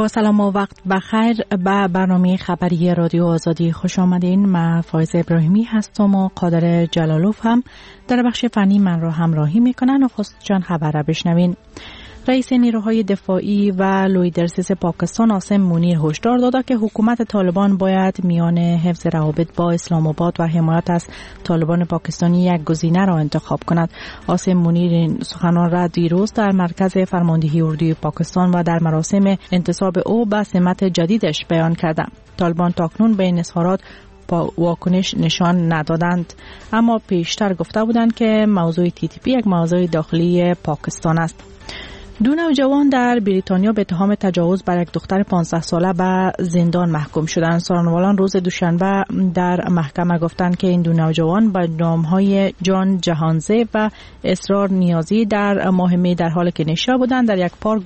با سلام و وقت بخیر به برنامه خبری رادیو آزادی خوش آمدین. من فایزه ابراهیمی هستم و قادر جلالوف هم در بخش فنی من را همراهی میکنن و خصوصا خبر را بشنوین. رئیس نیروهای دفاعی و لویدرسیس پاکستان عاصم منیر هشدار داده که حکومت طالبان باید میان حفظ روابط با اسلام آباد و حمایت از طالبان پاکستانی یک گزینه را انتخاب کند. عاصم منیر این سخنان را دیروز در مرکز فرماندهی اردوی پاکستان و در مراسم انتصاب او به سمت جدیدش بیان کرده. طالبان تاکنون به این اظهارات با واکنش نشان ندادند، اما پیشتر گفته بودند که موضوع TTP یک موضوع داخلی پاکستان است. دو نوجوان در بریتانیا به اتهام تجاوز بر یک دختر 15 ساله به زندان محکوم شدند. سخنرانان روز دوشنبه در محکمه گفتند که این دو نوجوان به نامهای جان جهانزه و اسرار نیازی در ماه می در حال که نشا بودند در یک پارک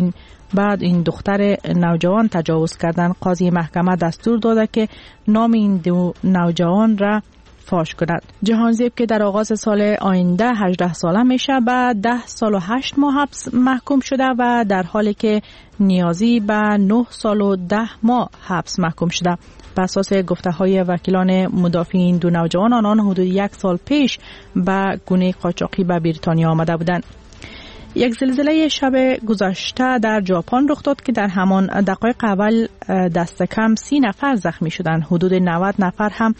بعد این دختر نوجوان تجاوز کردند. قاضی محکمه دستور داده که نام این دو نوجوان را فاش کند. جهانزیب که در آغاز سال آینده 18 ساله میشه به 10 سال و 8 ماه حبس محکوم شده و در حالی که نیازی به 9 سال و 10 ماه حبس محکوم شده. بر اساس گفته‌های وکیلان مدافع این دو نوجوان، آنان حدود 1 سال پیش به گونه قاچاقی به بریتانیا آمده بودند. یک زلزله شب گذشته در ژاپن رخ داد که در همان دقایق اول دست کم 30 نفر زخمی شدند. حدود 90 نفر هم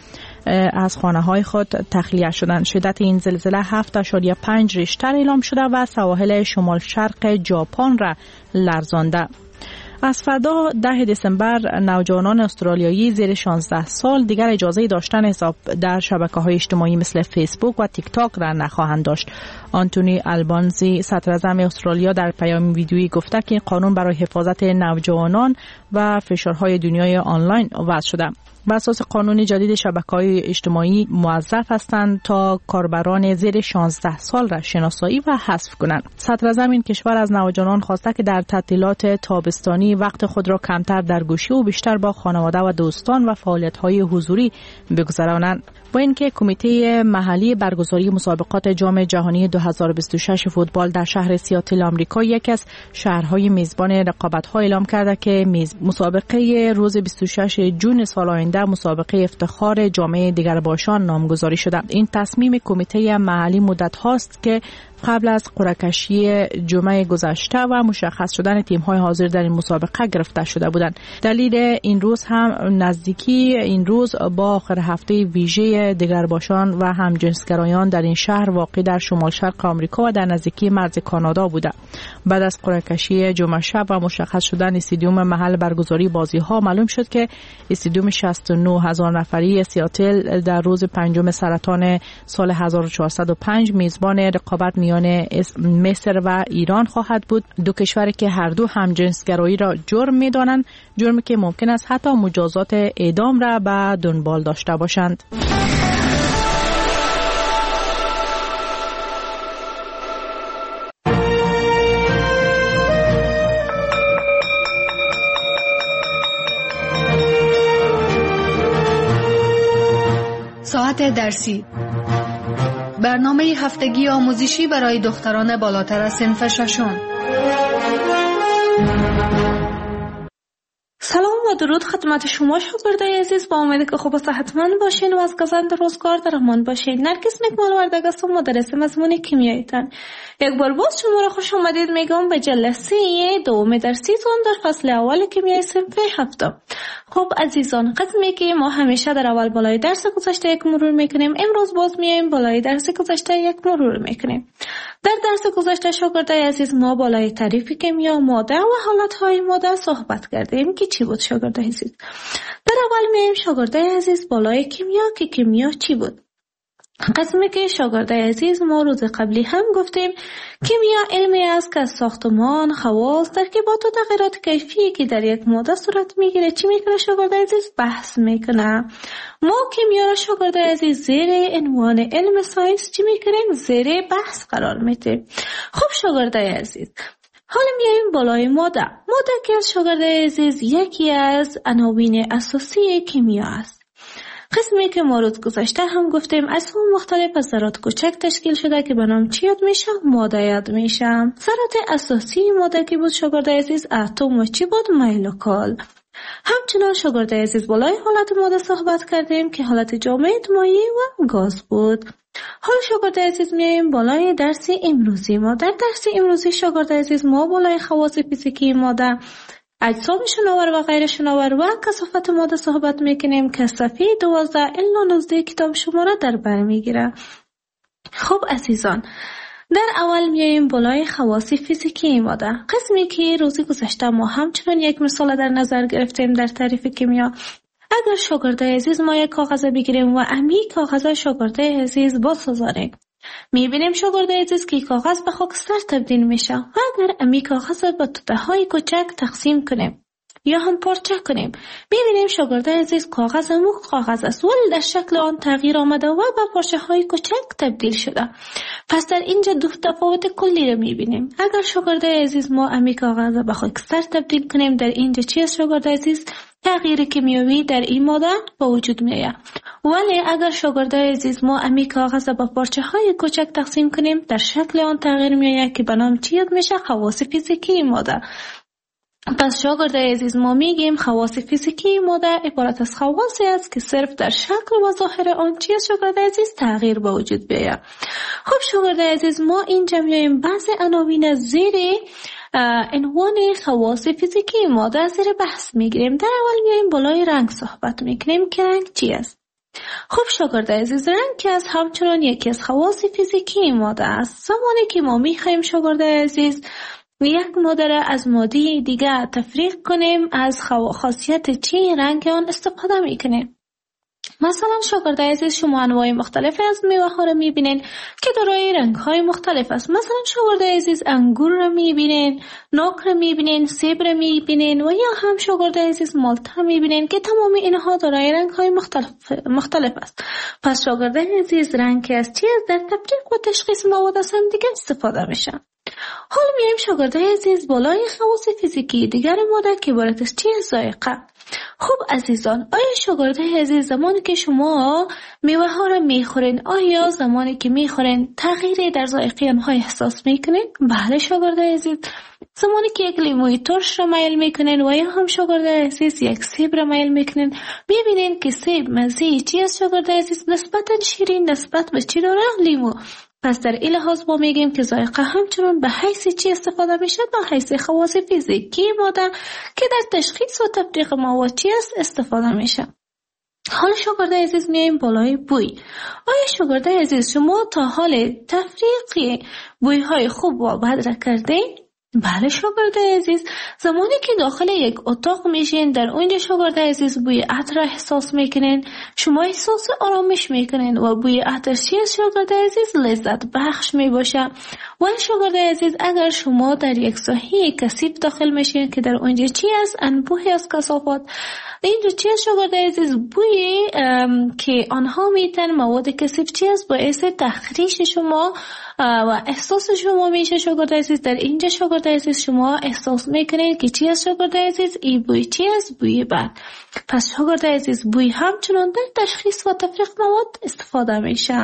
از خانه‌های خود تخلیه شدند. شدت این زلزله 7.5 ریشتر اعلام شده و سواحل شمال شرق ژاپن را لرزانده. از فردا 10 دسامبر نوجوانان استرالیایی زیر 16 سال دیگر اجازه داشتن حساب در شبکه‌های اجتماعی مثل فیسبوک و تیک تاک را نخواهند داشت. آنتونی آلبانزی صدراعظم استرالیا در پیام ویدیویی گفته که قانون برای حفاظت نوجوانان و فشارهای دنیای آنلاین وضع شده. بر اساس قانون جدید شبکه‌های اجتماعی موظف هستند تا کاربران زیر 16 سال را شناسایی و حذف کنند. صدراعظم این کشور از نوجوانان خواسته که در تعطیلات تابستانی وقت خود را کمتر در گوشی و بیشتر با خانواده و دوستان و فعالیت‌های حضوری بگذرانند. با اینکه کمیته محلی برگزاری مسابقات جام جهانی 2026 فوتبال در شهر سیاتل آمریکا یکی از شهرهای میزبان رقابت‌ها اعلام کرده که مسابقه روز 26 جون سال آینده مسابقه افتخار جامعه دیگرباشان نامگذاری شده. این تصمیم کمیته محلی مدت هاست که قبل از قرعه کشی جمعه گذشته و مشخص شدن تیم‌های حاضر در این مسابقه گرفته شده بودند. دلیل این روز هم نزدیکی این روز با آخر هفته ویژه دیگرباشان و همجنسگرایان در این شهر واقع در شمال شرق آمریکا و در نزدیکی مرز کانادا بوده. بعد از قرعه کشی جمعه شب و مشخص شدن استادیوم محل برگزاری بازی‌ها معلوم شد که استادیوم 69,000 نفری سیاتل در روز 5 سرطان سال 1405 میزبان رقابت میان مصر و ایران خواهد بود. دو کشوری که هر دو همجنسگرایی را جرم می‌دانند، جرمی که ممکن است حتی مجازات اعدام را به دنبال داشته باشند. ساعت درسی، برنامه هفتگی آموزشی برای دختران بالاتر از صنف ششم. سلام و درود خدمت شما شاگردای عزیز، با امید که خوب و صحتمند باشین و از گزند روزگار در امان باشین. نرگس نکمال وردگ هستم، مدرس مضمون کیمیاییتان. یک بار باز شما را خوش آمدید میگم به جلسه دوم درسیتون در فصل اول کیمیای صنف هفتم. خب عزیزان، قسمی که ما همیشه در اول بالای درس گذشته یک مرور میکنیم، امروز باز میایم بالای درس گذشته یک مرور میکنیم. در درس گذشته شاگردای عزیز ما بالای تعریف کیمیا، ماده و حالتهای ماده صحبت کردیم که چی بود شاگردای عزیز. در اول میایم شاگردای عزیز بالای کیمیا که کیمیا چی بود. قسمی که شاگردای عزیز ما روز قبلی هم گفتیم کیمیا علمی است که از ساختمان، خواص، ترکیبات و تغییرات کیفی که در یک ماده صورت میگیره چی میکنه شاگردای عزیز؟ بحث میکنه. ما کیمیا را شاگردای عزیز زیر عنوان علم ساینس چی میکنیم؟ زیر بحث قرار میدیم. خب شاگردای عزیز، حالا میایم بالای ماده. ماده که از شاگردای عزیز یکی از عناوین اساسی کیمیا است. قسمی که ما روز گذشته هم گفتیم اجسام مختلف از ذرات کوچک تشکیل شده که به نام چی یاد میشه؟ ماده یاد میشه. ذرات اساسی ماده که بود شاگرد عزیز اتم و چی بود؟ مولکول. همچنان شاگرد عزیز بالای حالت ماده صحبت کردیم که حالت جامد، مایع و گاز بود. حال شاگرد عزیز میایم بالای درس امروزی ما. در درس امروزی شاگرد عزیز ما بالای خواص فیزیکی ماده، اجسام شناور و غیر شناور و کثافت ماده صحبت میکنیم که صفحه 12 الی 19 کتاب شما را در بر میگیره. خب عزیزان، در اول میایم بالای خواص فیزیکی ماده، قسمی که روزی گذشته ما همچنان یک مثال در نظر گرفتیم در تعریف کیمیا. اگر شاگرد عزیز ما یک کاغذ بگیریم و امی کاغذ شاگرد عزیز بسازاریم، میبینیم شاگرد عزیز که کاغذ به خاکستر تبدیل میشه و اگر امی کاغذ به توده های کوچک تقسیم کنیم یا هم پارچه کنیم، میبینیم شاگرد عزیز کاغذ مخ کاغذ است ولی در شکل آن تغییر آمده و به پارچه های کوچک تبدیل شده. پس در اینجا دو تفاوت کلی رو میبینیم. اگر شاگرد عزیز ما امی کاغذ به خاکستر تبدیل کنیم، در اینجا چی است شاگرد عزیز؟ تغییر کیمیایی در این ماده به وجود میاد. ولی اگر شاگرد عزیز ما امی کاغذ به پارچه های کوچک تقسیم کنیم، در شکل آن تغییر میاد که به نام چی یاد میشه؟ خواص فیزیکی ماده. پس شاگرد عزیز ما میگیم خواص فیزیکی ماده عبارت از خواصی است که صرف در شکل و ظاهر آن چی است شاگرد عزیز؟ تغییر به وجود بیاید. خب شاگرد عزیز ما اینجا میایم بعضی عناوین زیر عنوان خواص فیزیکی ماده زیر بحث میگیریم. در اول میایم بالای رنگ صحبت میکنیم که رنگ چی است. خب شاگرد عزیز، رنگ که از همچنان یکی از خواص فیزیکی ماده است. زمانی که ما میخوایم شاگرد عزیز یک ماده را از ماده دیگه تفریق کنیم، از خاصیت چی رنگ آن استفاده میکنیم. مثلا شاگرد عزیز شما انواع مختلف از میوه ها را میبینین که دارای رنگ های مختلف است. مثلا شاگرد عزیز انگور را میبینین، ناک را میبینین، سیب را میبینین و یا هم شاگرد عزیز مالت میبینین که تمام اینها دارای رنگ های مختلف است. پس شاگرد عزیز رنگ که از چی است در تفریق و تشخیص مواد از هم دیگه استفاده میشه. حالا میایم شاگرد عزیز بالای خواص فیزیکی دیگر ماده که عبارت از چی است؟ ذائقه. خب عزیزان، آیا شاگرد عزیز زمانی که شما میوه ها را میخورین، آیا زمانی که میخورین تغییری در ذائقه آنها احساس میکنین؟ بله شاگرد عزیز. زمانی که یک لیموی ترش را میل میکنین و یا هم شاگرد عزیز یک سیب را میل میکنین، میبینین که سیب مزه چی است شاگرد عزیز؟ نسبتا شیرین نسبت به چی داره؟ لیمو. پس در این لحاظ ما میگیم که ذائقه همچنان به حیث چی استفاده میشه؟ به حیث خواص فیزیکی ماده که در تشخیص و تفریق مواد چی است استفاده میشه. حالا شاگرد عزیز میایم بالای بوی. آیا شاگرد عزیز شما تا حال تفریق بوی های خوب و بد را کردین؟ بله شاگرد عزیز، زمانی که داخل یک اتاق میشین، در اونجا شاگرد عزیز بوی عطر احساس میکنین، شما احساس آرامش میکنین و بوی عطر چی است شاگرد عزیز؟ لذت بخش میباشه. و شاگرد عزیز اگر شما در یک ساحه کثیف داخل میشین که در اونجا چی است؟ انبوهی از کثافات، اینجا چی است شاگرد عزیز؟ بوی که آنها میتن مواد کثیف چی است؟ باعث تخریش شما و احساس شما میشه شاگرد عزیز. در اینجا شاگرد عزیز شما احساس میکنید که چی است شاگرد عزیز؟ این بوی چی است؟ بوی بد. پس شاگرد عزیز بوی همچنان در تشخیص و تفریق مواد استفاده میشه.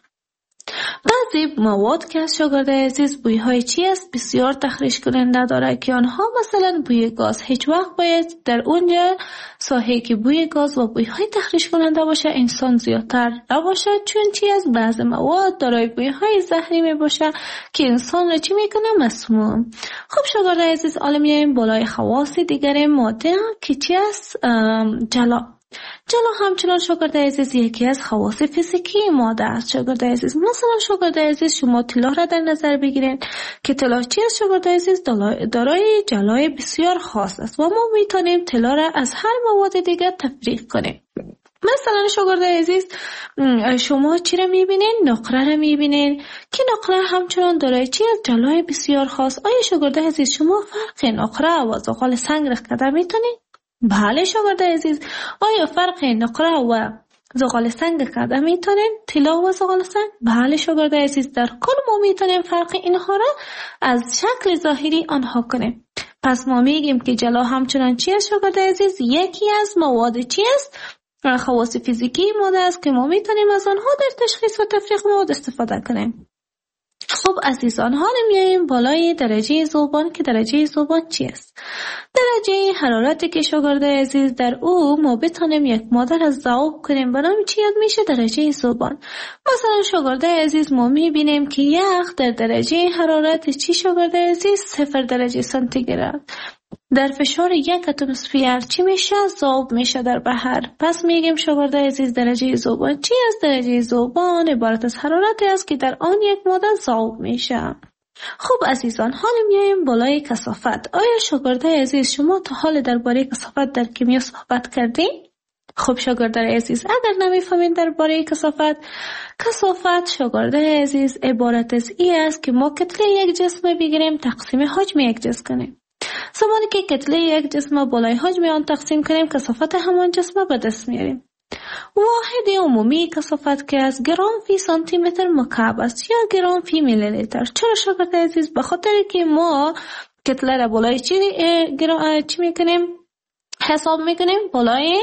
بعضی مواد که از شاگرد عزیز بوی های چی است؟ بسیار تخریش کننده داره که آنها مثلا بوی گاز. هیچ وقت باید در اونجا ساحه که بوی گاز و بوی های تخریش کننده باشه انسان زیادتر نباشه، چون چی است؟ بعضی مواد دارای بوی های زهری می باشه که انسان را چی میکنه؟ مسموم. خب شاگرد عزیز حالا میایم بالای خواص دیگر ماده که چی است؟ جلا. جلا همچنان شاگرد عزیز یکی از خواص فیزیکی ماده است شاگرد عزیز. مثلا شاگرد عزیز شما طلا را در نظر بگیرید که طلا چی است شاگرد عزیز؟ دارای جلای بسیار خاص است و ما میتونیم طلا را از هر مواد دیگر تفریق کنیم. مثلا شاگرد عزیز شما چی را میبینین؟ نقره را میبینین که نقره همچنان دارای چی است؟ جلای بسیار خاص. آیا شاگرد عزیز شما فرق نقره و زغال سنگ را قدر میتونین؟ بله شاگرد عزیز. آیا فرق نقره و زغال سنگ قدر میتونین؟ طلا و زغال سنگ؟ بله شاگرد عزیز. در کل ما میتونیم فرق اینها را از شکل ظاهری آنها کنیم. پس ما میگیم که جلا همچنان چی است شاگرد عزیز؟ یکی از مواد چی است؟ خواص فیزیکی ماده است که ما میتونیم از آنها در تشخیص و تفریق مواد استفاده کنیم. خب عزیزان، حالا میاییم بالای درجه ذوبان که درجه ذوبان چی است؟ درجه حرارتی که شاگرده عزیز در او ما بتونیم یک ماده را ذوب کنیم به نام چی یاد میشه؟ درجه ذوبان. مثلا شاگرده عزیز ما میبینیم که یخ در درجه حرارت چی شاگرده عزیز؟ 0 درجه سانتیگراد در فشار 1 اتمسفر چی میشه؟ ذوب میشه در بحر. پس میگیم شاگرده عزیز درجه ذوبان چی است؟ درجه ذوبان عبارت از حرارتی است که در آن یک ماده ذوب میشه. خب عزیزان، حالا میایم بالای کثافت. آیا شاگرده عزیز شما تا حال درباره کثافت در کیمیا صحبت کردین؟ خب شاگرده عزیز اگر نمیفهمین درباره کثافت شاگرده عزیز عبارت از این است که ما کتله یک جسم بگیریم تقسیم حجم یک جسم کنیم. زمانی که کتله یک جسم بالای حجم آن تقسیم کنیم کثافت همان جسم به دست میاریم. واحد عمومی کثافت که از گرم فی سانتی متر مکعب است یا گرم فی میلی لیتر. چرا شاگرد عزیز؟ به خاطر که ما کتله را بالای چی میکنیم؟ حساب میکنیم بالای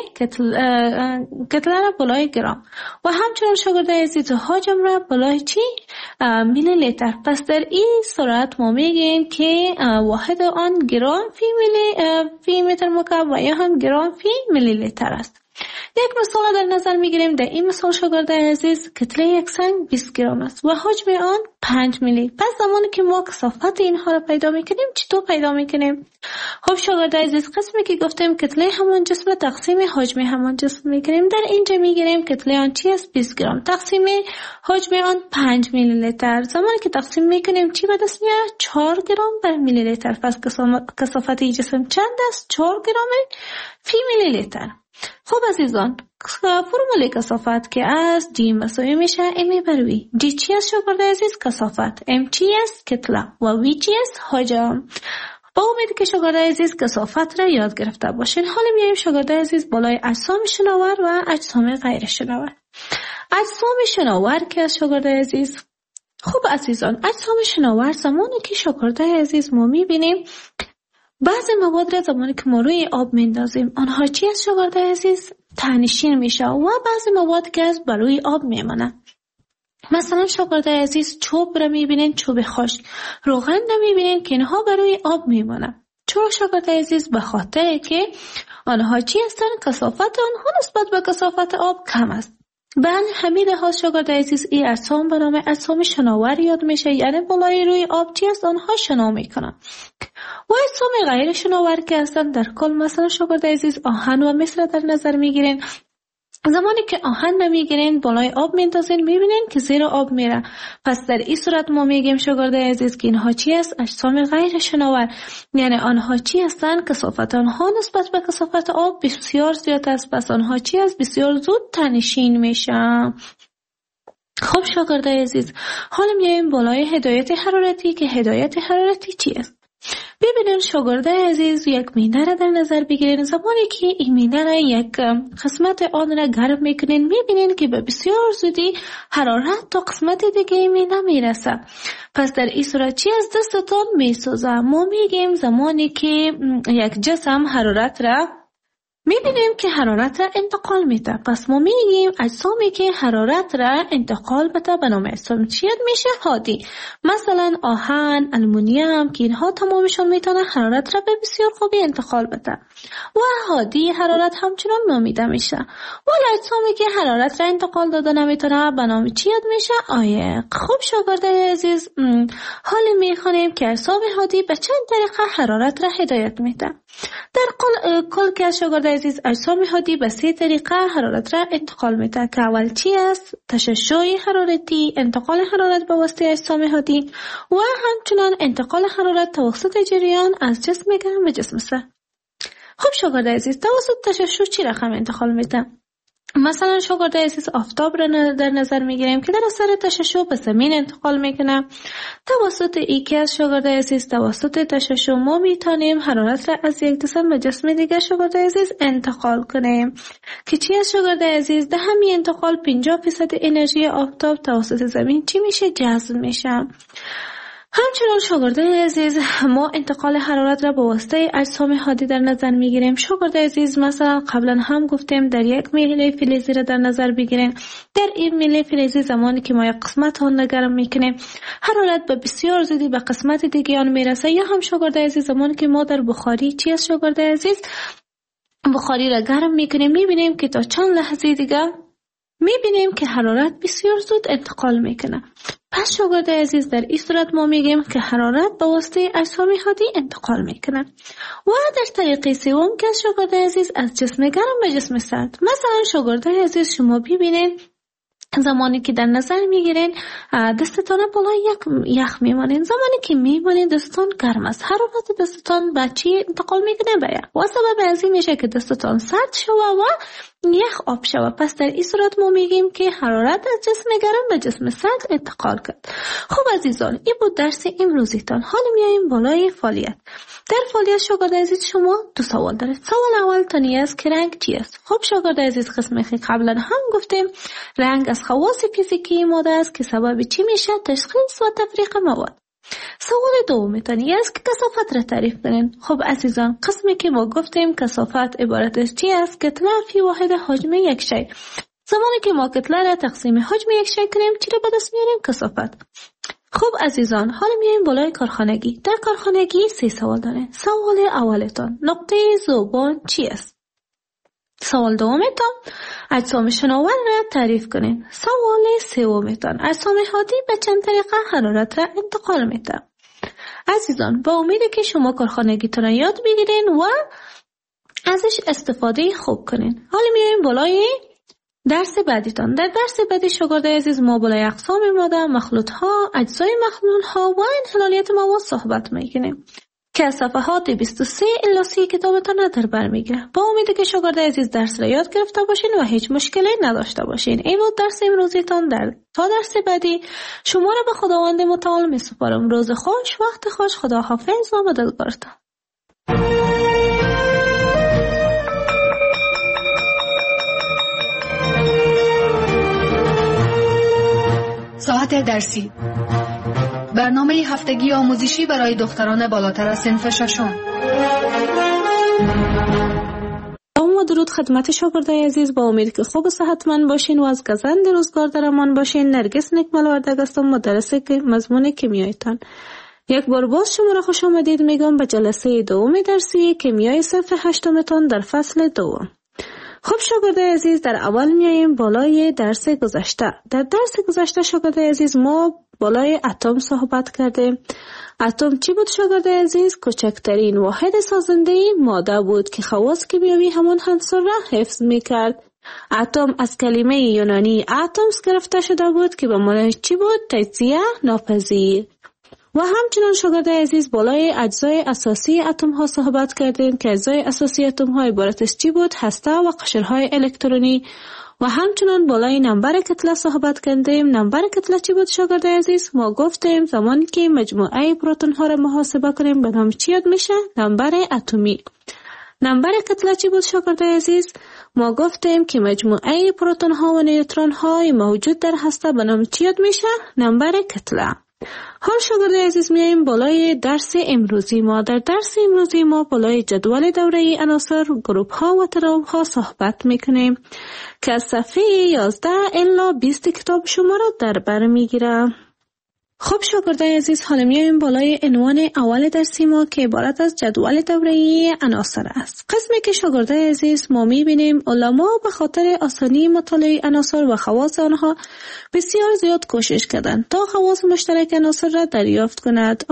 کتله را بالای گرم و همچنین شاگرد عزیز حجم را بالای چی؟ میلی لیتر. پس در این صورت ما میگیم که واحد آن گرم فی متر مکعب و یا هم گرم فی میلی لیتر است. یک مثال در نظر میگیریم. در این مثال شاگرد عزیز کتله یک سنگ 20 گرم است و حجم آن 5 میلی. پس زمانی که ما کثافت اینها را پیدا میکنیم چطور پیدا میکنیم؟ خب شاگرد عزیز قسمی که گفتیم کتله همان جسم تقسیم حجم همان جسم میکنیم. در اینجا میگیریم کتله آن چی است؟ 20 گرم تقسیم حجم آن 5 میلی لیتر. زمانی که تقسیم میکنیم چی به دست میاد؟ 4 گرم بر میلی لیتر. پس کثافت این جسم چند است؟ 4 گرم فی میلی لیتر. خب عزیزان، فرمول کثافت که از G مساوی میشه M بر V. G چی است شاگرد عزیز؟ کثافت. M چی است؟ کتله. و V چی است؟ حجم. با امید که شاگرد عزیز کثافت را یاد گرفته باشین. حالا میایم شاگرد عزیز بالای اجسام شناور و اجسام غیر شناور. اجسام شناور که از شاگرد عزیز، خب عزیزان اجسام شناور زمانی که شاگرد عزیز ما میبینیم بعضی مواد را زمانی که ما روی آب میندازیم آنها چی از شاگرد عزیز؟ تنشین میشه و بعضی مواد که از بروی آب میمانه. مثلا شاگرد عزیز چوب را میبینین، چوب خشک. روغن را میبینین که اینها بروی آب میمانه. چرا شاگرد عزیز؟ به خاطر که آنها چی هستن؟ کثافت آنها نسبت به کثافت آب کم است. بله همین لحاظ شاگرد عزیز این اجسام به نام اجسام شناور یاد میشه، یعنی بالای روی آب چی است؟ آنها شنا میکنن. و اجسام غیر شناور که هستن در کل مثلا شاگرد عزیز آهن و مس را در نظر میگیرین. زمانی که آهن نمیگیرین بالای آب میندازین میبینین که زیر آب میره. پس در این صورت ما میگیم شاگرد عزیز که اینها چی است؟ اجسام غیر شناور. یعنی آنها چی هستن؟ کثافت آنها نسبت به کثافت آب بسیار زیاد است. پس آنها چی است؟ بسیار زود تنشین میشن. خب شاگرد عزیز حالا میایم بالای هدایت حرارتی که هدایت حرارتی چی است؟ ببینین شاگرد عزیز یک مینه را در نظر بگیرین. زمانی که این مینه را یک قسمت آن را گرم میکنین میبینین که به بسیار زودی حرارت تا قسمت دیگه این مینه میرسه. پس در این صورت چی از دستتان میسوزه؟ ما میگیم زمانی که یک جسم حرارت را میبینیم که حرارت را انتقال میده. پس ما میگیم اجسامی که حرارت را انتقال بده به نام اجسام چی میشه؟ هادی. مثلا آهن، آلومینیوم که اینها تمامشون میتونه حرارت را به بسیار خوبی انتقال بده و هادی حرارت همچنان نامیده میشه. ولی اجسامی که حرارت را انتقال داده نمیتونه به نام چی میشه؟ عایق. خب شاگرد عزیز حالا میخوانیم که اجسام هادی به چند طریقه حرارت را هدایت میده. در کل که شاگرد عزیز اجسام هادی به 3 طریقه حرارت را انتقال میده که اول چی است؟ تشعشع حرارتی، انتقال حرارت به واسطه اجسام هادی و همچنان انتقال حرارت توسط جریان از جسم گرم به جسم سرد. خب شاگرد عزیز توسط تشعشع چی رقم انتقال میده؟ مثلا شاگرد عزیز آفتاب را در نظر میگیریم که در اثر تشعشع به زمین انتقال میکنه. توسط ایکی از شاگرد عزیز توسط تشعشع ما میتونیم حرارت را از یک جسم به جسم دیگر شاگرد عزیز انتقال کنیم که چی از شاگرد عزیز؟ ده همین انتقال 50% انرژی آفتاب توسط زمین چی میشه؟ جذب میشه. همچنان شاگردای عزیز، ما انتقال حرارت را به واسطه اجسام حادی در نظر میگیریم. شاگردای عزیز، مثلا قبلا هم گفتیم در یک میله فلزی را در نظر بگیرین. در این میله فلزی زمانی که ما یک قسمت آن را گرم میکنیم، حرارت به بسیار زودی به قسمت دیگه آن میرسه. یا هم شاگردای عزیز، زمانی که ما در بخاری شاگردای عزیز بخاری را گرم میکنیم، میبینیم که تا چند لحظه دیگه میبینیم که حرارت بسیار زود انتقال میکنه. پس شاگردای عزیز، در این صورت ما میگیم که حرارت به واسطه اجسام حادی انتقال میکنه. و در طریق سوم که شاگردای عزیز از جسم گرم به جسم سرد. مثلا شاگردای عزیز، شما ببینید زمانی که در نظر میگیرین دستتان بالای یخ میمانین، زمانی که میمانین دستتان گرم است، حرارت دستتان به چی انتقال میکنه؟ به یخ. و سبب از این میشه که دستتان سرد شوه و یخ آب شوه. پس در این صورت ما میگیم که حرارت از جسم گرم به جسم سرد انتقال کرد. خب عزیزان، این بود درس امروزیتان. حالا میاییم بالای فعالیت. در فعالیت شاگرد عزیز، شما دو سوال دارید. سوال اول تانی است که رنگ چی است؟ خب شاگرد عزیز، قسمی که قبلا هم گفتیم رنگ از خواص فیزیکی ماده است که سبب چی میشه؟ تشخیص و تفریق مواد. سوال دوم تانی است که کثافت را تعریف کنین. خب عزیزان، قسمی که ما گفتیم کثافت عبارت از چی است؟ کتله فی واحد حجم یک شی. زمانی که ما کتله را تقسیم حجم یک شی کنیم، چی را به دست میاریم؟ کثافت. خب عزیزان، حالا میایم بالای کارخانگی. در کارخانگی 3 سوال داره. سوال اولتان، نقطه ذوبان چی است؟ سوال دومتان، اجسام شناور را تعریف کنین. سوال سومتان، اجسام حادی به چند طریقه حرارت را انتقال میده. عزیزان، با امید که شما کارخانگیتون را یاد بگیرین و ازش استفاده خوب کنین. حالا میایم بالای درس بعدیتان. در درس بعدی شاگردای عزیز، ما بالای اقسام ماده، مخلوط ها، اجزای مخلوط ها و انحلالیت مواد صحبت میکنیم که از صفحات 23 الی 30 کتابتان را در بر میگیره. با امید که شاگردای عزیز درس را یاد گرفته باشین و هیچ مشکلی نداشته باشین. این بود درس امروزیتان. تا درس بعدی شما را به خداوند متعال میسپارم. روز خوش، وقت خوش، خداحافظ و مددگارتان. ساعت درسی، برنامه هفتگی آموزشی برای دختران بالاتر از صنف ششم. درود خدمت شاگردای عزیز. با امید که خوب و صحتمند باشین و از گزند روزگار در امان باشین. نرگس نکمل وردگ هستم، مدرس مضمون کیمیایتان. یک بار باز شما را خوش آمدید میگم به جلسه دوم درسی کیمیای صنف 8 تان در فصل دوم. خب شاگردای عزیز، در اول میاییم بالای درس گذشته. در درس گذشته شاگردای عزیز، ما بالای اتم صحبت کردیم. اتم چی بود شاگردای عزیز؟ کوچکترین واحد سازنده ماده بود که خواص کیمیایی همان عنصر را حفظ میکرد. اتم از کلمه یونانی اتمس گرفته شده بود که به معنی چی بود؟ تجزیه ناپذیر. و همچنان شاگردای عزیز، بالای اجزای اساسی اتم ها صحبت کردیم که اجزای اساسی اتم ها عبارت از چی بود؟ هسته و قشرهای الکترونی. و همچنان بالای نمبر کتله صحبت کردیم. نمبر کتله چی بود شاگردای عزیز؟ ما گفتیم زمانی که مجموعه پروتون ها را محاسبه کنیم به نام چی یاد میشه؟ نمبر اتمی. نمبر کتله چی بود شاگردای عزیز؟ ما گفتیم که مجموعه پروتون ها و نیوترون های موجود در هسته به نام چی یاد میشه؟ نمبر کتله. حال شاگردای عزیز، میایم بالای درس امروزی ما. در درس امروزی ما بالای جدول دوره عناصر، گروپ ها و ترابط ها صحبت میکنیم که از صفحه 11 الی 20 کتاب شما را در بر میگیره. خب شاگردای عزیز، حالا میایم بالای عنوان اول درسی ما که عبارت از جدول دوره عناصر است. قسمی که شاگردای عزیز ما میبینیم علما به خاطر آسانی مطالعه عناصر و خواص آنها بسیار زیاد کوشش کردند تا خواص مشترک عناصر را دریافت کند،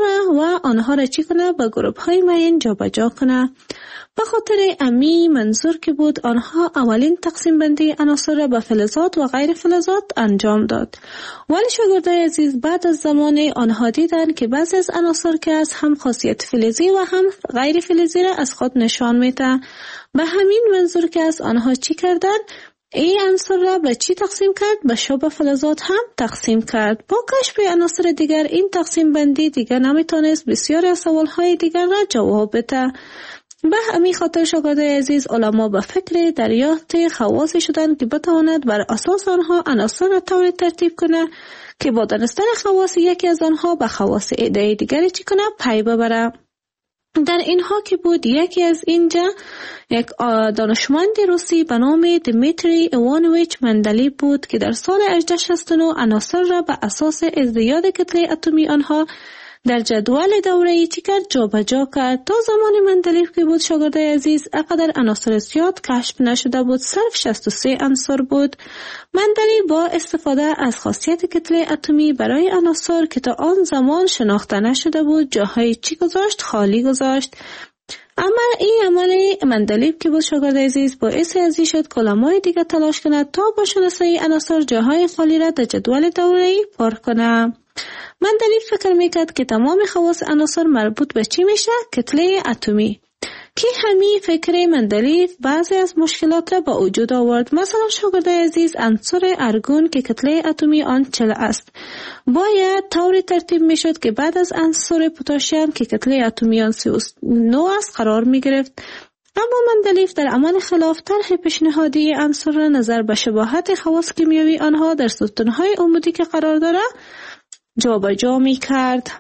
آنها را چی کنه؟ به گروپ های معین جابجا کنه. به خاطر امی منظور که بود آنها اولین تقسیم بندی عناصر را به فلزات و غیر فلزات انجام داد. ولی شاگردای عزیز، بعد از زمان آنها دیدن که بعضی از عناصر که از هم خاصیت فلزی و هم غیر فلزی را از خود نشان میده. به همین منظور که از آنها چی کردن؟ این عنصر را به چی تقسیم کرد؟ به شبه فلزات هم تقسیم کرد. با کشف عناصر دیگر این تقسیم بندی دیگر نمیتونست بسیاری از سوالهای دیگر را جواب بده. به همین خاطر شاگردای عزیز علما به فکر دریافت خواصی شدند که بتواند بر اساس آنها عناصر را طوری ترتیب کنه که با دانستن خواص یکی از آنها به خواص دیگری چی کنه پی ببره. در اینها که بود یکی از اینجا یک دانشمند روسی به نام دمیتری ایوانویچ مندلیف بود که در سال 1869 عناصر را به اساس ازدیاد کتله اتمی آنها در جدول دوره‌ای چی کرد جابجا کرد. تا زمان مندلیف که بود شاگردای عزیز اقدر عناصر زیاد کشف نشده بود، صرف 63 عنصر بود. مندلیف با استفاده از خاصیت کتله اتمی برای عناصر که تا آن زمان شناخته نشده بود جاهای چی گذاشت خالی گذاشت. اما این عمل مندلیف که بود شاگردای عزیز باعث ازی شد که علمای دیگه تلاش کند تا با شناسایی عناصر جاهای خالی را در جدول دوره‌ای پر کنه. مندلیف فکر میکرد که تمام خواص عناصر مربوط به چی میشه؟ کتله اتمی. که همین فکر مندلیف بعضی از مشکلات را با وجود آورد. مثلا شاگردای عزیز عنصر ارگون که کتله اتمی آن 40 است باید طوری ترتیب میشد که بعد از عنصر پتاسیم که کتله اتمی آن 39 است قرار میگرفت. اما مندلیف در عمل خلاف طرح پیشنهادی عنصر را نظر به شباهت خواص کیمیایی آنها در ستونهای عمودی که قرار داره جابجا میکرد.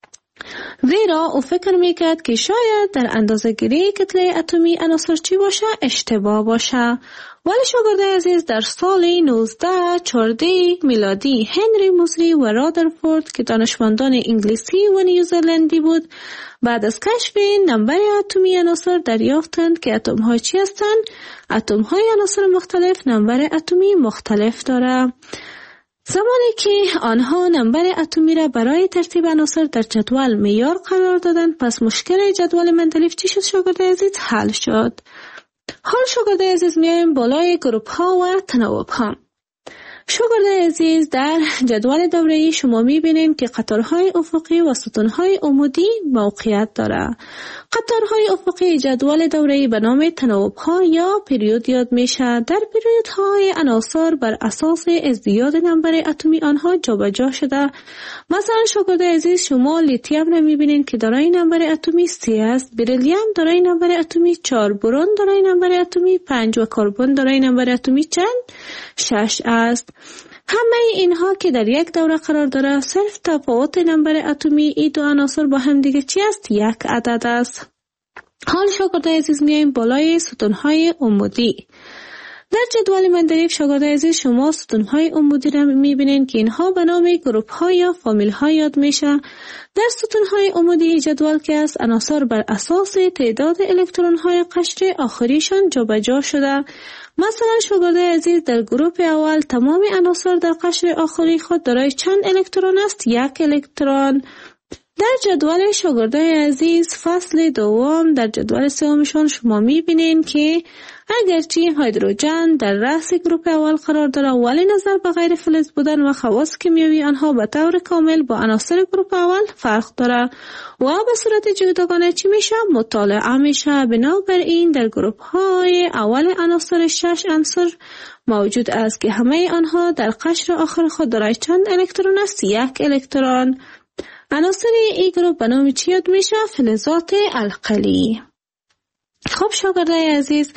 زیرا او فکر میکرد که شاید در اندازه‌گیری کتله اتمی عناصر چی باشه؟ اشتباه باشه. ولی شاگردای عزیز در سال 1914 میلادی هنری موزلی و رادرفورد که دانشمندان انگلیسی و نیوزلندی بود بعد از کشف نمبر اتمی عناصر دریافتند که اتم‌ها چی هستند؟ اتم‌های عناصر مختلف نمبر اتمی مختلف داره. زمانی که آنها نمبر اتمی را برای ترتیب عناصر در جدول معیار قرار دادند پس مشکل جدول مندلیف چی شد شاگردای عزیز؟ حل شد. حال شاگردای عزیز میایم بالای گروپ ها و تناوب ها. شاگردای عزیز در جدول دوره‌ای شما میبینید که قطارهای افقی و ستونهای عمودی موقعیت داره. قطارهای افقی جدول دوره‌ای به نام تناوب ها یا پریود یاد میشه. در پریود های عناصر بر اساس ازدیاد نمبر اتمی آنها جابجا شده. مثلا شاگردای عزیز شما لیتیوم را میبینید که دارای نمبر اتمی 3 است، بریلیوم دارای نمبر اتمی 4، برون دارای نمبر اتمی 5 و کربن دارای نمبر اتمی چند؟ 6 است. همه اینها که در یک دوره قرار داره صرف تفاوت نمبر اتمی این دو عناصر با هم دیگه چی است؟ یک عدد است. حال شاگردای عزیز میایم بالای ستونهای عمودی. در جدول مندلیف شاگردای عزیز شما ستونهای عمودی را میبینید که اینها به نام گروپ ها یا فامیل ها یاد میشه. در ستونهای عمودی جدول که است عناصر بر اساس تعداد الکترون های قشر آخریشان جابجا شده. مثلا شاگردای عزیز در گروپ اول تمام عناصر در قشر آخری خود دارای چند الکترون است؟ 1 الکترون. در جدول شاگردای عزیز فصل دوم در جدول سومشان شما میبینین که اگرچه هیدروژن در رأس گروپ اول قرار داره ولی نظر به غیر فلز بودن و خواص کیمیایی آنها به طور کامل با عناصر گروپ اول فرق داره و به صورت جداگانه چی میشه؟ مطالعه میشه. بنابراین در گروپ های اول عناصر 6 عنصر موجود است که همه آنها در قشر آخر خود دارای چند الکترون است؟ 1 الکترون. عناصر این گروپ به نام چی یاد میشه؟ فلزات القلی. خب شاگردای عزیز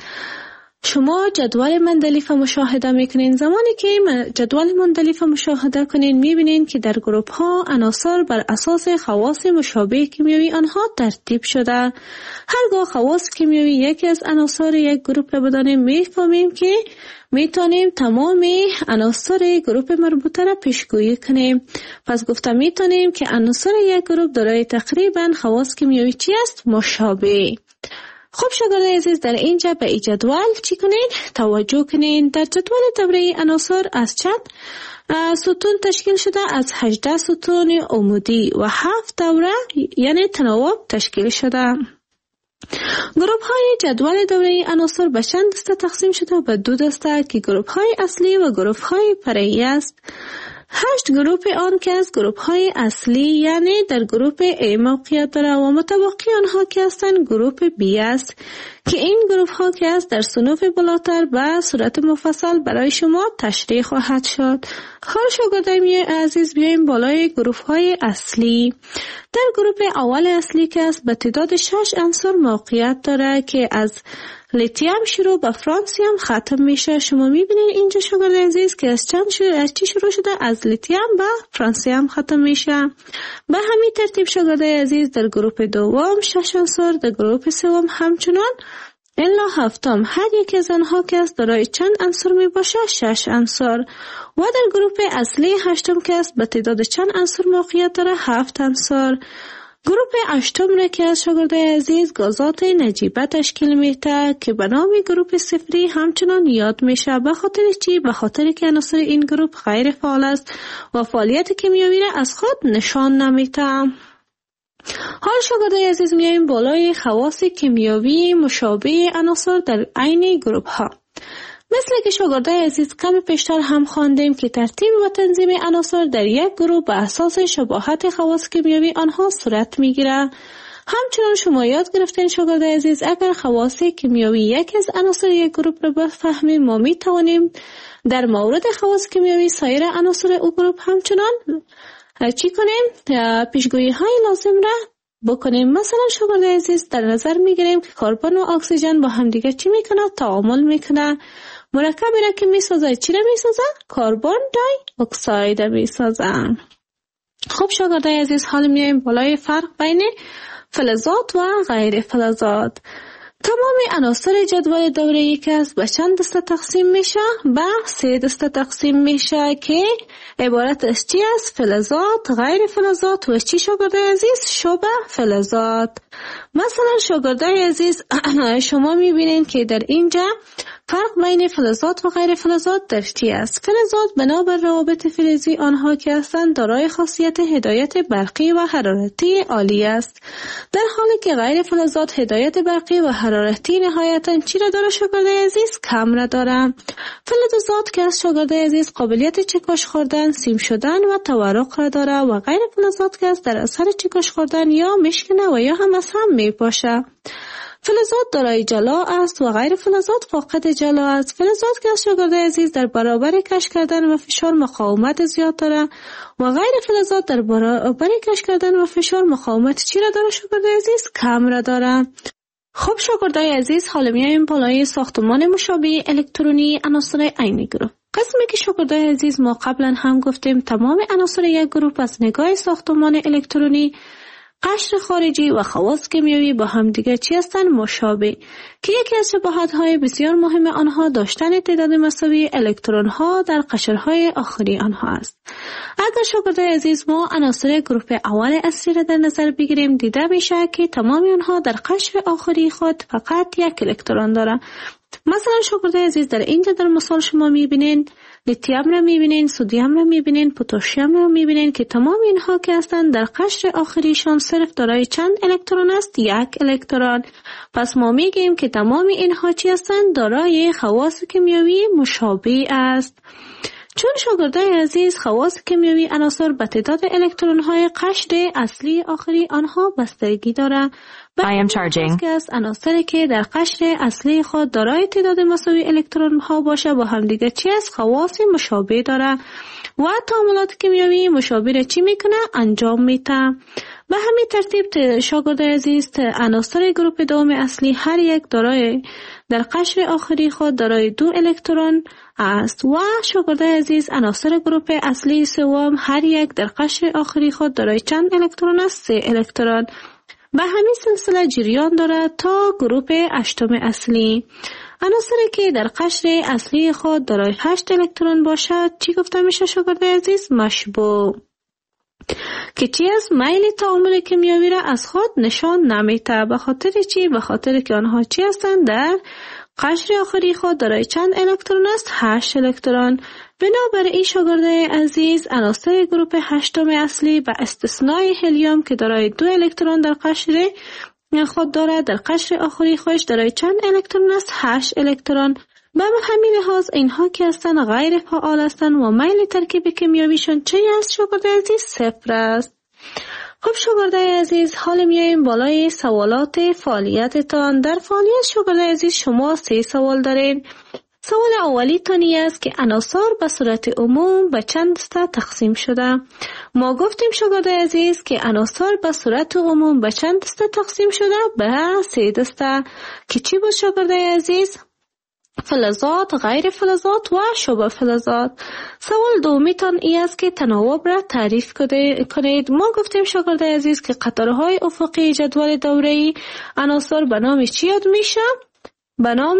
شما جدول مندلیف مشاهده میکنین. زمانی که جدول مندلیف مشاهده کنین میبینین که در گروپ ها عناصر بر اساس خواص مشابه کیمیایی آنها ترتیب شده. هرگاه خواص کیمیایی یکی از عناصر یک گروپ را بدانیم میفهمیم که میتونیم تمام عناصر گروپ مربوطه را پیشگویی کنیم. پس گفتم میتونیم که عناصر یک گروپ دارای تقریبا خواص کیمیایی چی است؟ مشابه. خب شاگردای عزیز در اینجا به این جدول چی کنین؟ توجه کنین. در جدول دوره عناصر از چند ستون تشکیل شده؟ از 18 ستون عمودی و 7 دوره یعنی تناوب تشکیل شده. گروپ های جدول دوره عناصر به چند دسته تقسیم شده؟ به 2 دسته که گروپ های اصلی و گروپ های فرعی است. 8 گروپ آن که از گروپ های اصلی یعنی در گروپ A موقعیت داره و متبقی آنها که هستند گروپ B است که این گروه ها که است در صنوف بالاتر به صورت مفصل برای شما تشریح خواهد شد. حال شاگردان عزیز بیاییم بالای گروه های اصلی. در گروه اول اصلی که است به تعداد 6 عنصر موقعیت داره که از لیتیم شروع به فرانسیم ختم میشه. شما میبینید اینجا شاگردان عزیز که از چی شروع شده؟ از لیتیم به فرانسیم ختم میشه. به همین ترتیب شاگردان عزیز در گروه دوم 6 عنصر، در گروه سوم همچنان الا هفتم هر یک از آنها که است دارای چند عنصر می باشه؟ 6 عنصر. و در گروه اصلی هشتم که است به تعداد چند عنصر موقعیت داره؟ 7 عنصر. گروه هشتم را که از شاگردان عزیز گازات نجیبه تشکیل میده که به نام گروه صفری همچنان یاد میشه. به خاطر چی؟ به خاطر که عناصر این گروه غیر فعال است و فعالیت کیمیایی را از خود نشان نمیده. حال شاگردان عزیز میاییم بالای خواص کیمیایی مشابه عناصر در عین گروه ها. مثل که شاگردان عزیز کم پیشتر هم خواندیم که ترتیب و تنظیم عناصر در یک گروه به اساس شباهت خواص کیمیایی آنها صورت میگیره. همچنان شما یاد گرفتین شاگردان عزیز اگر خواص کیمیایی یک از عناصر یک گروه را بفهمیم ما می توانیم در مورد خواص کیمیایی سایر عناصر او گروه همچنان چی کنیم؟ پیشگویی های لازم را بکنیم. مثلا شاگردان عزیز در نظر میگیریم که کربن و اکسیژن با هم دیگه چی میکنه؟ تعامل میکنه. مرکبی را که میسازه چی را میسازه؟ کربن دای اکساید میسازه. خب شاگردان عزیز حال میایم بالای فرق بین فلزات و غیر فلزات. تمام عناصر جدول دوره‌ای که است به چند دسته تقسیم میشه؟ به 3 دسته تقسیم میشه که عبارت از چی است؟ فلزات، غیر فلزات و چی شاگردان عزیز؟ شبه فلزات. مثلا شاگردان عزیز شما میبینید که در اینجا فرق بین فلزات و غیر فلزات در چی است؟ فلزات بنابر روابط فلزی آنها که هستند دارای خاصیت هدایت برقی و حرارتی عالی است، در حالی که غیر فلزات هدایت برقی و حرارتی نهایتاً چی را داره شاگردان عزیز؟ کم را داره. فلزات که از شاگردان عزیز قابلیت چکش خوردن، سیم شدن و تورق را داره و غیر فلزات که از در اثر چکش خوردن یا میشکنه و یا هم از هم میپاشه. فلزات دارای جلا است و غیر فلزات فاقد جلا است. فلزات که از شاگردان عزیز در برابر کش کردن و فشار مقاومت زیاد داره و غیر فلزات در برابر کش کردن و فشار مقاومت چی را داره شاگردان عزیز؟ کم را داره. خب شاگردان عزیز حالا میایم بالای ساختمان مشابه الکترونی عناصر عین گروه. قسمی که شاگردان عزیز ما قبلا هم گفتیم تمام عناصر یک گروه از نگاه ساختمان الکترونی، قشر خارجی و خواص کیمیایی با هم دیگر چی هستند؟ مشابه، که یکی از شباهت‌های بسیار مهم آنها داشتن تعداد مساوی الکترون‌ها در قشرهای آخری آنها است. اگر شاگردان عزیز ما عناصر گروه اول اصلی را در نظر بگیریم دیده میشه که تمام آنها در قشر آخری خود فقط یک الکترون دارند. مثلا شاگردان عزیز در اینجا در مثال شما میبینین لیتیم را میبینین، سدیم را میبینین، پتاسیم را میبینین که تمام اینها که هستند در قشر آخریشان صرف دارای چند الکترون است؟ یک الکترون. پس ما میگیم که تمام اینها چی هستند؟ دارای خواص کیمیایی مشابه است. چون شاگردان عزیز خواص کیمیایی عناصر به تعداد الکترون های قشر اصلی آخری آنها بستگی دارد. I am charging. که از عناصری که در قشر اصلی خود دارای تعداد مساوی الکترون ها باشه با هم دیگه چی است؟ خواص مشابه داره و تعاملات کیمیایی مشابه را چی میکنه؟ انجام میده. به همین ترتیب شاگردان عزیز عناصر گروه دوم اصلی هر یک دارای در قشر آخری خود دارای 2 الکترون است و شاگردان عزیز عناصر گروه اصلی سوم هر یک در قشر آخری خود دارای چند الکترون است؟ 3 الکترون. به همین سلسله جریان دارد تا گروه 8 اصلی. عناصری که در قشر اصلی خود دارای 8 الکترون باشد چی گفته میشه شاگردان عزیز؟ مشبوع، که چی از میل تعامل کیمیایی را از خود نشان نمیده. به خاطر چی؟ به خاطر که آنها چی هستند؟ در قشر آخری خود دارای چند الکترون است؟ 8 الکترون. بنابراین شاگردان عزیز عناصر گروه 8 اصلی به استثنای هلیوم که دارای 2 الکترون در قشر خود دارد در قشر آخری خودش دارای چند الکترون است؟ 8 الکترون. به همین لحاظ اینها که هستند غیر فعال هستند و میل ترکیب کیمیاییشون چه است شاگردان عزیز؟ 0 است. خب شاگردای عزیز، حال میایم بالای سوالات فعالیتتان. در فعالیت شاگردای عزیز شما 3 سوال دارین. سوال اولی تانی است که عناصر به صورت عموم به چند دسته تقسیم شده. ما گفتیم شاگردای عزیز که عناصر به صورت عموم به چند دسته تقسیم شده؟ به 3 دسته که چی بود شاگردای عزیز؟ فلزات، غیر فلزات و شبه فلزات. سوال دومی تان ای است که تناوب را تعریف کنید. ما گفتیم شاگردای عزیز که قطارهای افقی جدول دوره‌ای عناصر به نام چی یاد میشه؟ به نام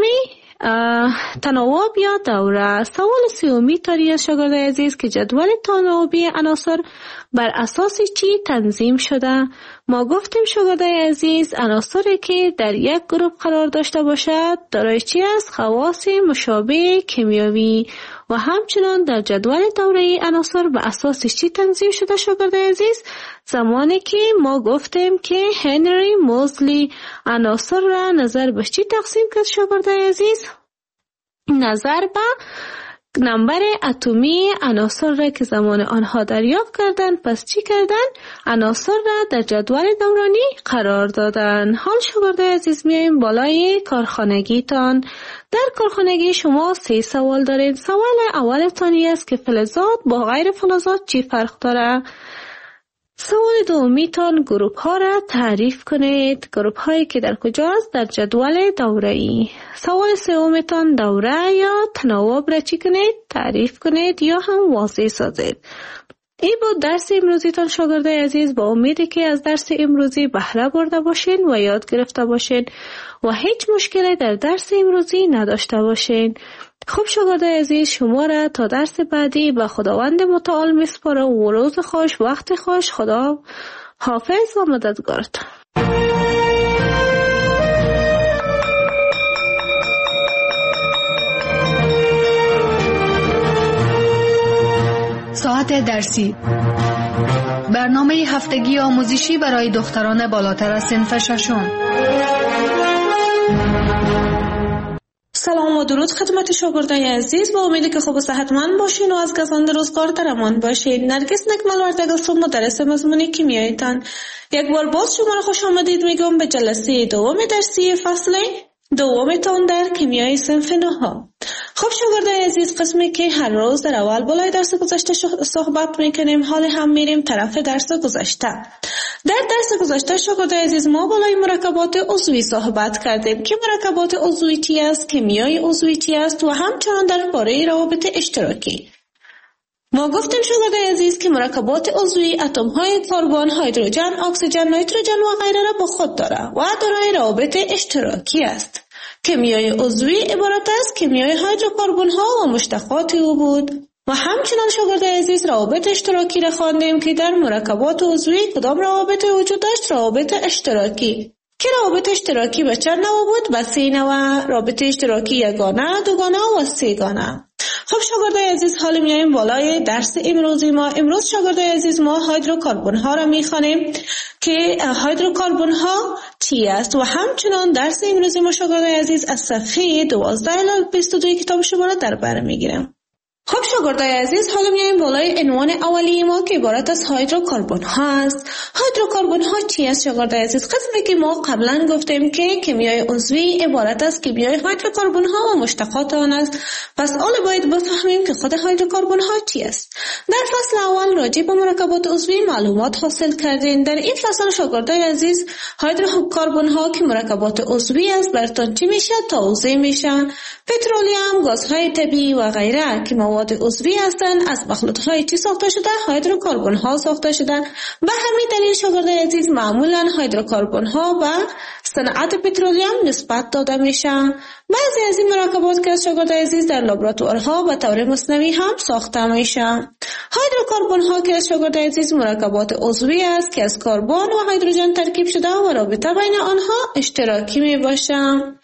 تناوب یا دوره. سوال سومی تانی است شاگردای عزیز که جدول تناوبی عناصر بر اساس چی تنظیم شده؟ ما گفتیم شاگردای عزیز عناصری که در یک گروه قرار داشته باشد دارای چی است؟ خواص مشابه کیمیایی. و همچنان در جدول دوره‌ای عناصر به اساس چی تنظیم شده شاگردای عزیز؟ زمانی که ما گفتیم که هنری موزلی عناصر را نظر به چی تقسیم کرد شاگردای عزیز؟ نظر به نمبر اتمی عناصر را که زمان آنها دریافت کردن. پس چی کردن؟ عناصر را در جدول دورانی قرار دادن. حال شاگردای عزیز میایم بالای کارخانگی تان. در کارخانگی شما 3 سوال دارید. سوال اول تانی است که فلزات با غیر فلزات چی فرق داره؟ سوال دومی تان گروپ ها را تعریف کنید. گروپ هایی که در کجاست؟ در جدول دوره‌ای. سوال سومی تان دوره یا تناوب را چی کنید؟ تعریف کنید یا هم واضح سازید. این بود درس امروزی تان شاگردای عزیز. با امیدی که از درس امروزی بهره برده باشین و یاد گرفته باشین و هیچ مشکلی در درس امروزی نداشته باشین. خب شاگردای عزیز، شما را تا درس بعدی به خداوند متعال میسپارم و روز خوش، وقت خوش. خدا حافظ و مددگارتان. ساعت درسی، برنامه هفتگی آموزشی برای دختران بالاتر از صنف ششم. سلام و درود خدمت شاگردای عزیز. با امیدی که خوب و صحتمند باشین و از گزند روزگار در امان باشین. نرگس نکمل وردگستون مدرس مضمون کیمیاییتان. یک بار باز شما را خوش آمدید میگم به جلسه دوم درسی فصل دومتان در کیمیای صنف 9. خب شاگردای عزیز، قسمی که هر روز در اول بالای درس گذشته صحبت میکنیم، حال هم میریم طرف درس گذشته. در درس گذشته شاگردای عزیز ما بالای مرکبات عضوی صحبت کردیم که مرکبات عضوی چی است، کیمیای عضوی چی است و همچنان در باره روابط اشتراکی. ما گفتیم شاگردای عزیز که مرکبات عضوی اتم‌های کربن، هیدروژن، اکسیژن، نیتروژن و غیره را با خود داره و دارای روابط اشتراکی است. کیمیای عضوی عبارت است کیمیای هیدروکربن ها و مشتقات او بود. و همچنان شاگردای عزیز روابط اشتراکی را خواندیم که در مرکبات عضوی کدام روابط وجود داشت؟ روابط اشتراکی. که روابط اشتراکی به چند نوع بود؟ به 3 نوع. رابطه اشتراکی یگانه، دوگانه و سه‌گانه. خب شاگردای عزیز، حالا میایم بالای درس امروزی ما. امروز شاگردای عزیز ما هیدروکربن ها را میخوانیم که هیدروکربن ها چی است و همچنان درس امروزی ما شاگردای عزیز از صفحه 12 الی 22 کتاب شما را در بر میگیرم. خب شاگردای عزیز، حالا میایم بالای عنوان اولی ما که عبارت از هیدروکربن ها است. هیدروکربن ها چی است شاگردای عزیز؟ قسمی که ما قبلا گفتیم که کیمیای عضوی عبارت از کیمیای هیدروکربن ها و مشتقات آن است. پس حالا باید بفهمیم که خود هیدروکربن ها چی است. در فصل اول راجع به مرکبات عضوی معلومات حاصل کردین. در این فصل شاگردای عزیز هیدروکربن ها که مرکبات عضوی است براتون چی میشه؟ توضیح میشه. پترولیوم، گازهای طبیعی و غیره که مواد عضوی هستند از مخلوطهای چی ساخته شده؟ هیدروکربن ها ساخته شده. به همین دلیل شاگردای عزیز معمولا هیدروکربن ها و صنعت پترولیوم نسبت داده میشه. بعضی از این مرکبات که از شاگردای عزیز در لابراتوارها به طور مصنوعی هم ساخته میشه. هیدروکربن ها که از شاگردای عزیز مرکبات عضوی است که از کربن و هیدروژن ترکیب شده و رابطه بین آنها اشتراکی می باشه.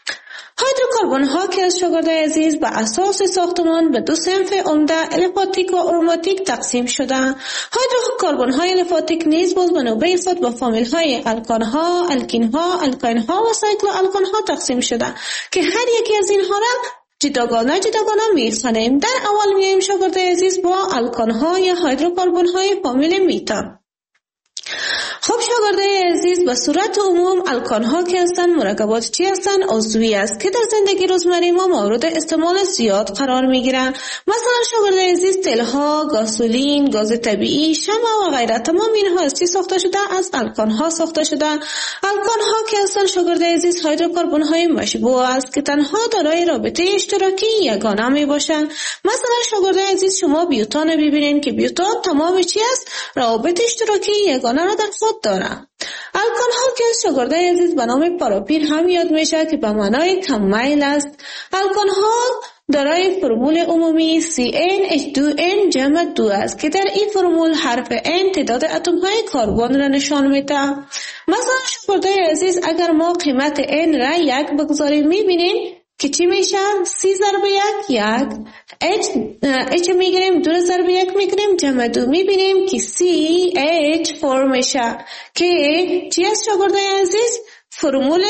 هیدروکربن ها که از شاگردای عزیز به اساس ساختمان به 2 صنف عمده الیفاتیک و آروماتیک تقسیم شده. هیدروکربن های الیفاتیک نیز باز به نوبه خود به فامیل های الکان ها، الکین ها، الکاین ها و سایکلو الکان ها تقسیم شده که هر یکی از اینها را جداگانه میخوانیم. در اول میایم شاگردای عزیز با الکان ها یا هیدروکربن های فامیل میتا. خب شاگردای عزیز، به صورت عموم الکان ها که هستند مرکبات چی هستند؟ عضوی است که در زندگی روزمره ما مورد استعمال زیاد قرار می گیرند. مثلا شاگردای عزیز، تیل ها، گازولین، گاز طبیعی، شمع و غیره، تمام اینها از چی ساخته شده؟ از الکان ها ساخته شده. الکان ها که هستند شاگردای عزیز هیدروکربن های مشبوع است که تنها دارای رابطه اشتراکی یگانه می باشند. مثلا شاگردای عزیز، شما بیوتان ببینید که بیوتان تمام چی است؟ رابطه اشتراکی یگانه را در خود دارند. الکان ها که شاگردای عزیز به نام پاراپین هم یاد میشه که به معنای کم میل است. الکان ها دارای فرمول عمومی CnH2n جمع 2 است که در این فرمول حرف N تعداد اتم های کربن را نشان میده. مثلا شاگردای عزیز، اگر ما قیمت N را 1 بگذاریم میبینیم که چی میشه؟ C ضرب 1 H میگیریم، 2 ضرب 1 میگیریم، جمع 2 میبینیم که CH4 میشه که چی است شاگردای عزیز؟ فرمول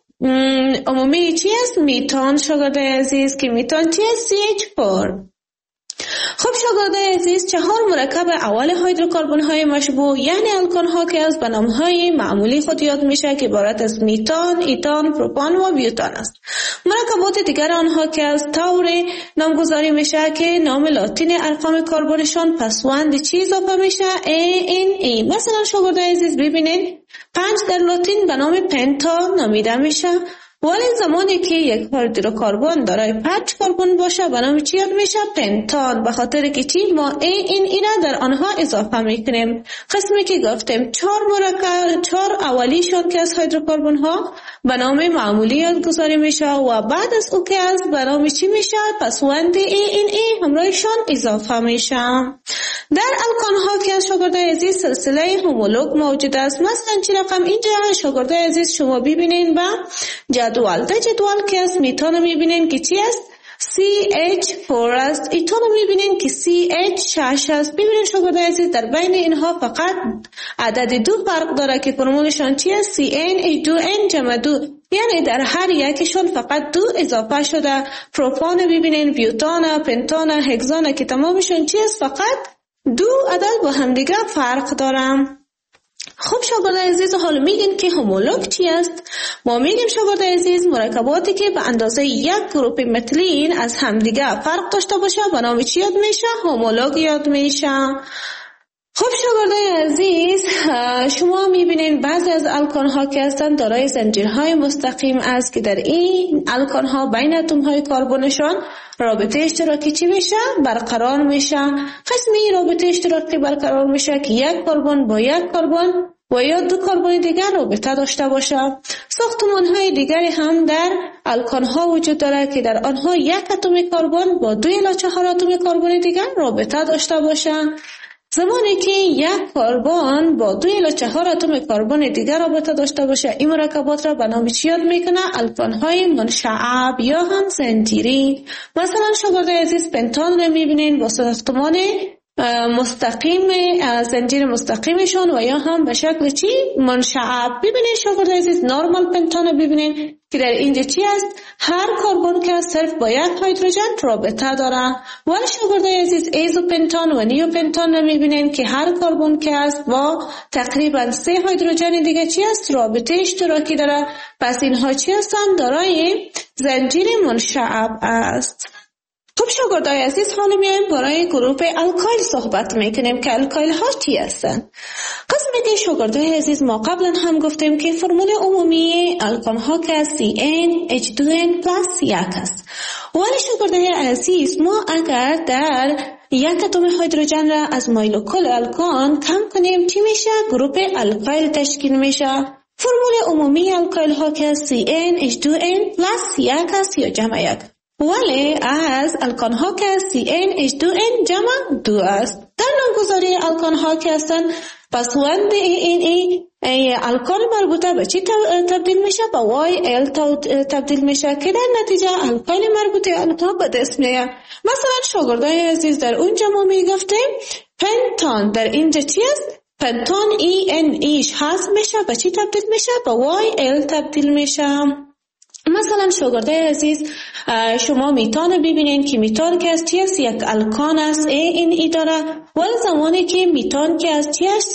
عمومی چی است؟ میتان شاگردای عزیز که میتان چی است؟ CH4. خب شاگردای عزیز، 4 مرکب اول هیدروکربن های مشبوع یعنی الکان ها که از به نام های معمولی خود یاد میشه که عبارت از میتان، ایتان، پروپان و بیوتان است. مرکبات دیگر آنها که از طور نامگذاری میشه که نام لاتین ارقام کربنشان پسوند چی اضافه میشه؟ ANE. مثلا شاگردای عزیز ببینید 5 در لاتین به نام پنتا نامیده میشه، ولی زمانی که یک هیدروکربن دارای 5 کربن باشه به نام چی یاد میشه؟ پنتان. به خاطر که چی؟ ما این را در آنها اضافه میکنیم. قسمی که گفتیم 4 اولیشون که از هیدروکربن ها به نام معمولی یادگذاری میشه و بعد از او که از به نام چی میشه؟ پسوند ANE همراهشان اضافه میشه. در الکان ها که از شاگردای عزیز سلسله هومولوگ موجود است. مثلا چی رقم اینجا شاگردای عزیز شما ببینین با جدول. در جدول که از میتان میبینین که چی است؟ CH4 است. ایتان میبینین که CH6 است. ببینین شاگردای عزیز در بین اینها فقط عدد 2 فرق داره که فرمولشان چی است؟ CnH2n جمع 2. یعنی در هر یکشون فقط 2 اضافه شده. پروپان ببینین، بیوتان، پنتان، هگزان که تمامشون چی است؟ فقط 2 عدد با هم دیگه فرق دارن. خب شاگردای عزیز، حالا میگین که هومولوگ چی است؟ ما میگیم شاگردای عزیز مرکباتی که به اندازه یک گروپ متلین از همدیگه فرق داشته باشه به نام چی یاد میشه؟ هومولوگ یاد میشه. خب شاگردای عزیز، شما میبینین بعضی از الکان ها که هستن دارای زنجیرهای مستقیم است که در این الکان ها بین اتم های کربنشان رابطه اشتراکی چی میشه؟ برقرار میشه. قسمی رابطه اشتراکی برقرار میشه که یک کربن با یک کربن و یا 2 کربن دیگر رابطه داشته باشه. ساختمان های دیگری هم در الکان ها وجود داره که در آنها یک اتم کربن با 2 الی 4 اتم کربن دیگر رابطه داشته باشه. زمانی که یک کربن با 2 الی 4 اتم کربن دیگر رابطه داشته باشه این مرکبات را به نام چی یاد میکنه؟ الکان های منشعب یا هم زنجیری. مثلا شاگردای عزیز پنتان رو میبینین با ساختمان مستقیم زنجیر مستقیمشون و یا هم به شکل چی؟ منشعب. ببینید شاگردای عزیز نورمال پنتان ببینید که در اینجا چی است؟ هر کربن که صرف با یک هیدروژن رابطه داره. ولی شاگردای عزیز ایزوپنتان و نیوپنتان رو میبینید که هر کربن که است با تقریبا 3 هیدروژن دیگه چی است؟ رابطه اشتراکی داره. پس اینها چی هستن؟ دارای زنجیر منشعب است. خب شاگردای عزیز، حالا میایم برای گروه الکایل صحبت میکنیم که الکایل ها چی هستن. قسمی که شاگردای عزیز ما قبلا هم گفتیم که فرمول عمومی الکان ها که CnH2n + 1 است. ولی شاگردای عزیز ما اگر در یک اتم هیدروژن را از مولکول الکان کم کنیم چی میشه؟ گروه الکایل تشکیل میشه. فرمول عمومی الکایل ها که CnH2n + 1 است یا جمع 1. ولی از الکان ها که CnH2n جمع 2 است. در نامگذاری الکان ها که هستن پسوند این الکان مربوطه به چی تبدیل میشه؟ به YL تبدیل میشه که در نتیجه الکان مربوطه آنها به دست میاد. مثلا شاگردای عزیز در اونجا ما میگفتیم پنتان، در اینجا چی است؟ پنتان ENEش حذف میشه به چی تبدیل میشه؟ به YL تبدیل میشه. مثلا شاگردای عزیز شما میتان ببینین که میتان که از چی است؟ یک الکان است ANE داره. ولی زمانی که میتان که از چی است؟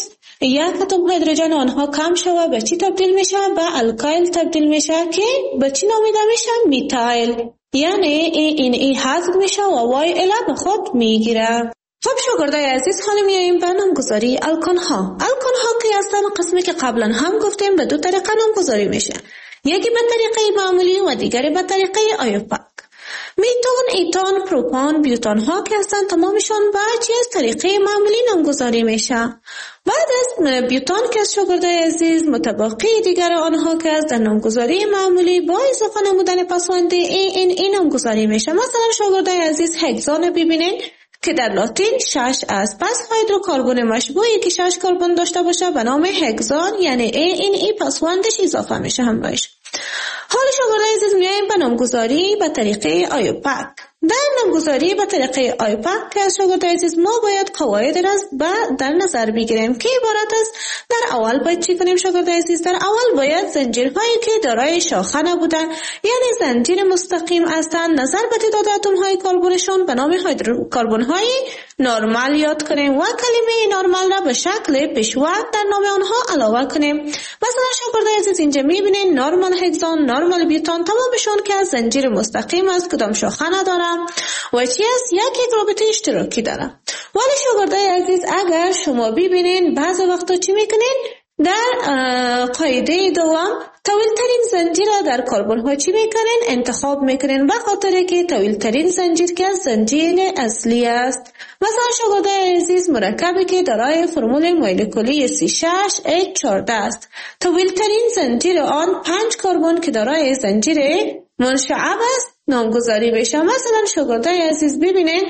یک اتم هیدروژن آنها کم شود به چی تبدیل میشه؟ به الکایل تبدیل میشه که به چی نامیده میشه؟ میتایل. یعنی این حذف میشه و وای به خود میگیره. خب شاگردای عزیز، حالا میاییم به نامگذاری الکان ها که هستن قسمی که قبلا هم گفتیم به دو طریقه نامگذاری میشه، یکی به طریقه معمولی و دیگری به طریقه آیوپاک. میتون، ایتان، پروپان، بیوتان ها که هستن تمامشون به از طریقه معمولی نامگذاری میشه. بعد از بیوتان که از شاگردای عزیز متبقی دیگر آنها که از در نامگذاری معمولی با اضافه نمودن پسوند این نامگذاری میشه. مثلا شاگردای عزیز هگزان ببینین که در لاتین 6 است. پس هیدروکربن مشبوعی که 6 کربن داشته باشه به نام هگزان، یعنی ای پسوندش اضافه میشه همراهش. حالا شاگردای عزیز میایم به نامگذاری به طریقه آیوپاک. در نامگذاری به طریقه آیوپاک که از شاگردای عزیز ما باید قواعد را در نظر بگیریم که عبارت است. در اول باید چی کنیم شاگردای عزیز؟ در اول باید زنجیرهایی که دارای شاخه نبودن، یعنی زنجیر مستقیم هستند، نظر به تعداد اتم‌های کربنشون به نام هیدروکربن‌های نرمال یاد کنیم و کلمه نرمال را به شکل پیشوند در نام آنها علاوه کنیم. مثلا شاگردای عزیز اینجا میبینین نرمال هگزان، نرمال بیوتان تمامشون که از زنجیر مستقیم است، کدام شاخه نداره و چی است؟ یک رابطه اشتراکی داره. ولی شاگردای عزیز اگر شما ببینین بعض وقتا چی میکنین؟ در قاعده دوم طویل ترین زنجیر در کربن ها چی میکنین؟ انتخاب میکنین، به خاطر که طویل ترین زنجیر که زنجیر اصلی است. مثلا شاگردای عزیز مرکبی که دارای فرمول مولکولی C6H14 است، طویل ترین زنجیر آن 5 کربن که دارای زنجیر منشعب است نامگذاری بشه. مثلا شاگردای عزیز ببینین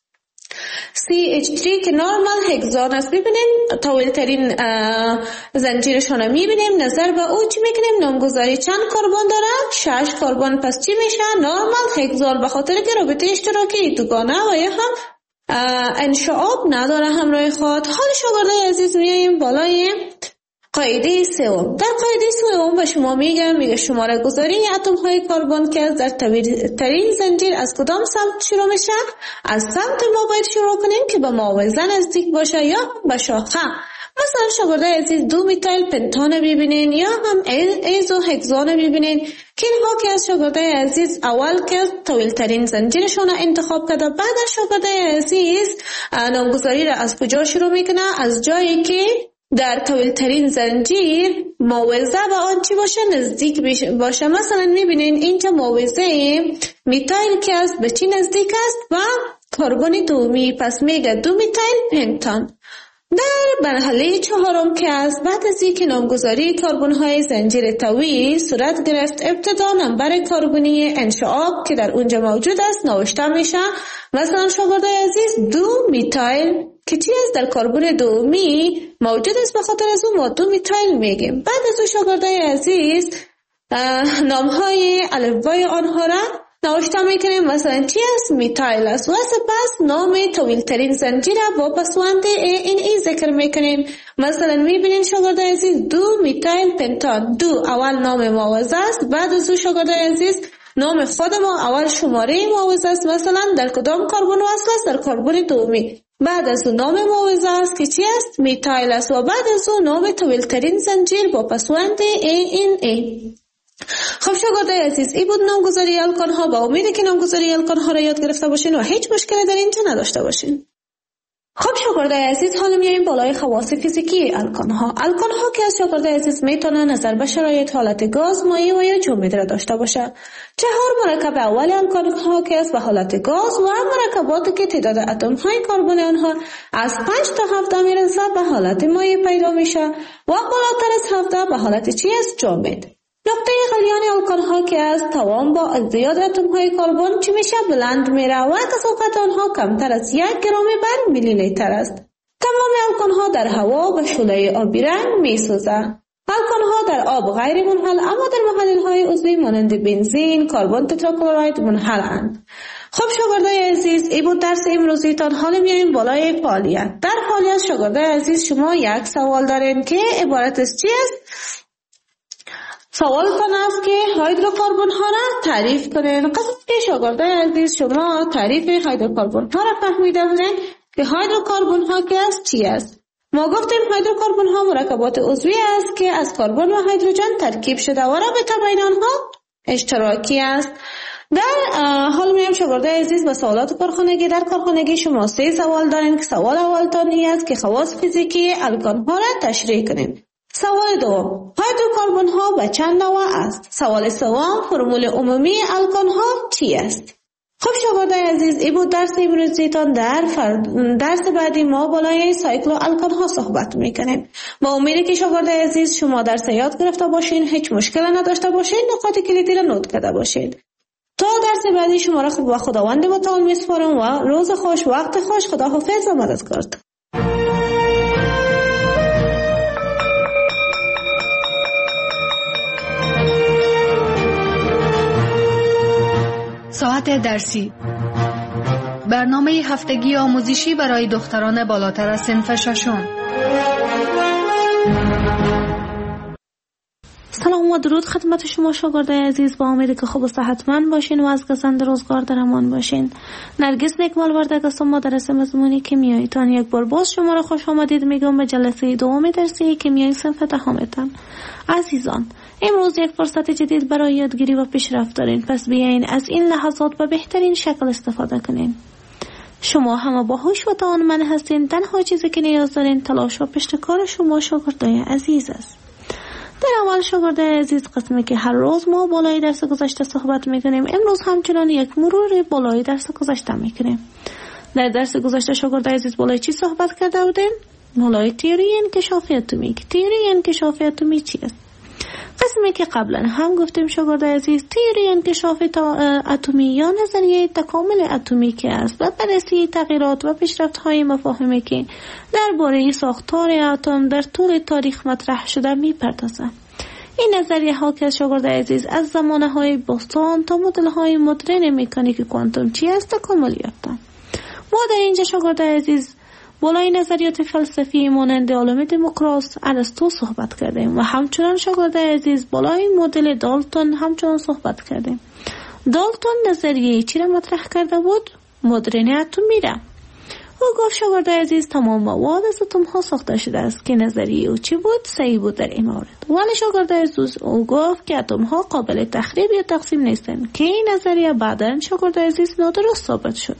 CH3 که نورمال هگزان است، ببینیم طویل ترین زنجیرشون رو میبینیم، نظر به او چی میکنیم؟ نامگذاری چند کربن داره؟ 6 کربن. پس چی میشه؟ نورمال هگزان، به خاطر که رابطه اشتراکی دوگانه و یا هم انشعاب نداره همراه خود. حال شاگردای عزیز میاییم بالای قاعده سوم. در قاعده سوم به شما میگه شماره گذاری اتم های کربن که در ترین زنجیر از کدام سمت شروع میشه؟ از سمت ما باید شروع کنیم که به معاوضه نزدیک باشه یا به شاخه. مثلا شاگردای عزیز 2 میتایل پنتان ببینین یا هم ایزو هگزان ببینین که اینها که از شاگردای عزیز اول که طویل ترین زنجیرشون انتخاب کرده، بعد از شاگردای عزیز نامگذاری را از کجا شروع میکنه؟ از جایی که در طویل ترین زنجیر معاوضه به آن چی باشه؟ نزدیک باشه. مثلا میبینین اینجا معاوضه میتایل که است به چی نزدیک است؟ و کربن دومی. پس میگه 2 میتایل پنتان. در مرحله چهارم که است بعد از اینکه نامگذاری کربن های زنجیر طویل صورت گرفت، ابتدا نمبر کربنی انشعاب که در اونجا موجود است نوشته میشه. مثلا شاگردای عزیز 2 میتایل که چی است؟ در کربن دومی موجود است، به خاطر از اون ما 2 میتایل میگیم. بعد از اون شاگردای عزیز نامهای الفبای آنها را نوشته میکنیم. مثلا چی است؟ میتایل است و سپس نام طویل ترین زنجیر با پسوند ای ذکر میکنیم. مثلا میبینین شاگردای عزیز 2 میتایل پنتان. 2 اول نام معاوضه است، بعد از اون شاگردای عزیز نام خود ما اول شماره معاوضه است. مثلا در کدام کربن وصل است؟ در کربن دومی. بعد از اون نام معاوضه است که چی است؟ میتایل است و بعد از اون نام طویل ترین زنجیر با پسوند ای. خب شاگردای عزیز این بود نامگذاری الکان ها. با امید که نامگذاری الکان ها را یاد گرفته باشین و هیچ مشکلی در اینجا نداشته باشین. خب شاگردای عزیز حالا میایم بالای خواص فیزیکی الکان ها که از شاگردای عزیز میتونه نظر به شرایط حالت گاز، مایع و یا جامد را داشته باشه. 4 مرکب اول الکان ها که از به حالت گاز و مرکباتی که تعداد اتم های کربن آنها از 5 تا 7 میرسه به حالت مایع پیدا میشه و بالاتر از 7 به حالت چی است؟ جامد. نقطه غلیان الکان ها که از توان با زیاد اتم های کربن چی میشه؟ بلند میره و کثافت آنها کمتر از 1 گرم بر میلی لیتر است. تمام الکان ها در هوا به شعله آبی رنگ میسوزه. الکان ها در آب غیر منحل اما در محلل های عضوی مانند بنزین، کربن تتراکلورید منحلند. خب شاگردای عزیز این بود درس امروزیتان. حالا میایم بالای فعالیت. در فعالیت شاگردای عزیز شما یک سوال دارین که عبارت از چی است؟ سوال کن است که هیدروکربن ها را تعریف کنین. قسم که شاگردای عزیز شما تعریف هیدروکربن ها را فهمیده بودین که هیدروکربن ها که است چی است؟ ما گفتیم هیدروکربن ها مرکبات عضوی است که از کربن و هیدروژن ترکیب شده و رابطه بین آنها اشتراکی است. در حال میام شاگردای عزیز به سوالات کارخانگی. در کارخانگی شما 3 سوال دارین که سوال اولتان این است که خواص فیزیکی الکان ها را تشریح کنین. سوال دوم، هیدروکربن ها به چند نوع است؟ سوال سوم، فرمول عمومی الکان ها چی است؟ خب شاگردای عزیز، این بود درس امروزیتان. در درس بعدی ما بالای سایکل و الکان ها صحبت میکنیم. با امیدی که شاگردای عزیز شما درس یاد گرفته باشین، هیچ مشکل نداشته باشین، نکات کلیدی را نوت کرده باشین. تا درس بعدی شما را با خداوند متعال میسپارم و روز خوش، وقت خوش، خداحافظ و مددکار. ساعت درسی، برنامه هفتگی آموزشی برای دختران بالاتر از صنف ششم. سلام و درود خدمت شما شاگردای عزیز. با امید که خوب و صحتمند باشین و از گزند روزگار در امان باشین. نرگس نیکمال وردگ هستم، مدرس مضمون کیمیاییتان. یک بار باز شما را خوش آمدید میگم به جلسه دوم درسی کیمیای صنف دهمتان. عزیزان، امروز یک فرصت جدید برای یادگیری و پیشرفت دارین، پس بیاین از این لحظات به بهترین شکل استفاده کنین. شما همه باهوش و توانمند هستین. تنها چیزی که نیاز دارین تلاش و پشتکار شما شاگردای عزیز است. در اول شاگردای عزیز، قسمی که هر روز ما بالای درس گذشته صحبت میکنیم، امروز همچنان یک مرور بالای درس گذشته میکنیم. در درس گذشته شاگردای عزیز بالای چی صحبت کرده بودیم؟ بالای تئوری انکشاف اتمی. تئوری انکشاف اتمی چی است؟ قسمی که قبلا هم گفتیم شاگردای عزیز، تئوری انکشاف اتمی یا نظریه تکامل اتمی که است و بررسی تغییرات و پیشرفت‌های مفاهیمی که درباره ساختار اتم در طول تاریخ مطرح شده می‌پردازد. این نظریه ها که شاگردای عزیز از زمانه‌های باستان تا مدل‌های مدرن مکانیک کوانتوم چی است تکامل یافتند. ما در اینجا شاگردای عزیز بالای نظریات فلسفی مانند عالم دموکراس، ارسطو صحبت کردیم و همچنان شاگردای عزیز بالای مدل دالتون همچنان صحبت کردیم. دالتون نظریه چی را مطرح کرده بود؟ مدرن اتمی را. او گفت شاگردای عزیز تمام مواد از اتم ها ساخته شده است که نظریه او چی بود؟ صحیح بود در این مورد. ولی شاگردای عزیز او گفت که اتم ها قابل تخریب یا تقسیم نیستند که این نظریه بعداً شاگردای عزیز نادرست ثابت شد.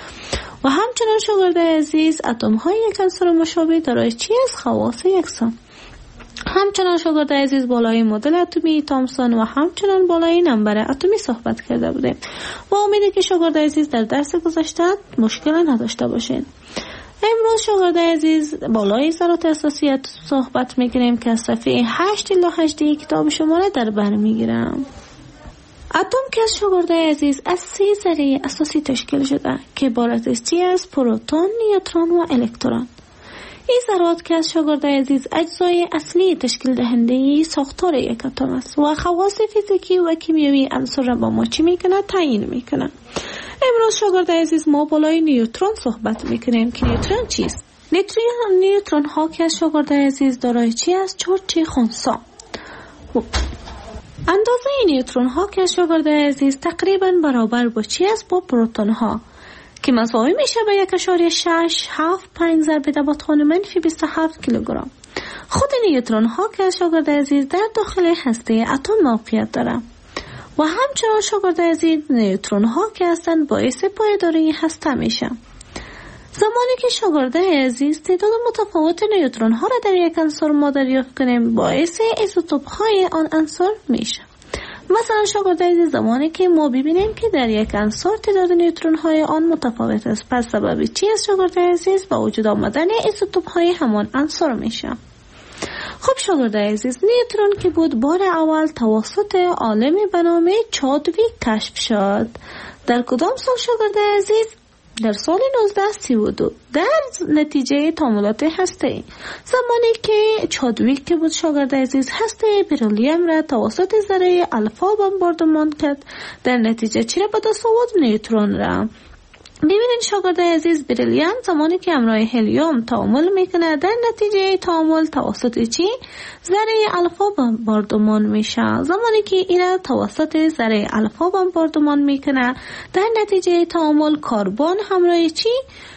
و همچنان شاگردای عزیز اتم های یک عنصر مشابه دارای چی از خواص یکسان. همچنان شاگردای عزیز بالای مدل اتمی تامسون و همچنان بالای نمبر اتمی صحبت کرده بودیم. با امیدی که شاگردای عزیز در درس گذشته مشکل نداشته باشین. امروز شاگردای عزیز بالای ذرات اساسی صحبت میکنیم که از صفحه 8 الی 8 کتاب شما را در بر میگیرم. اتم که از شاگردای عزیز از 3 ذره اساسی تشکیل شده که عبارت از چی است؟ پروتون، نیوترون و الکترون. این ذرات که از شاگردای عزیز اجزای اصلی تشکیل دهنده ساختار یک اتم است و خواص فیزیکی و کیمیایی عنصر را با ما چی میکنه؟ تعیین میکنه. امروز شاگردای عزیز ما بالای نیوترون صحبت میکنیم که نیوترون چیست؟ نیوترون ها که از شاگردای عزیز دارای چی است؟ چارج خنثی. اندازه نیوترون ها که از شاگردای عزیز تقریبا برابر با چی است؟ با پروتون ها که مساوی میشه به 1.675 ضرب در -27 کیلوگرم. خود نیوترون ها که از شاگردای عزیز در داخل هسته اتم موقعیت دارند و همچنان شاگردای عزیز نیوترون ها که هستند باعث پایداری هسته میشه. زمانی که شاگردای عزیز تعداد متفاوت نیوترون ها را در یک عنصر ما دریافت کنیم باعث ایزوتوپ های آن عنصر میشه. مثلا شاگردای عزیز زمانی که ما ببینیم که در یک عنصر تعداد نیوترون های آن متفاوت است، پس سبب چی است شاگردای عزیز؟ با وجود آمدن ایزوتوپ های همان عنصر میشه. خب شاگردای عزیز، نیوترون که بود بار اول توسط عالمی به نام چادویک کشف شد. در کدام سال شاگردای عزیز؟ در سال 1932 در نتیجه تعاملات هسته‌ای. زمانی که چادویک که بود شاگردای عزیز هسته بریلیوم را توسط ذره الفا بمباردمان کرد، در نتیجه چی را به دست آورد؟ نیوترون را. ببینید شاگردای عزیز، بریلیوم زمانی که همراه هلیوم تعامل میکنه در نتیجه تعامل توسط چی؟ ذره الفا بمباردمان میشه. زمانی که این توسط ذره الفا بمباردمان میکنه در نتیجه تعامل کربن همراه چی؟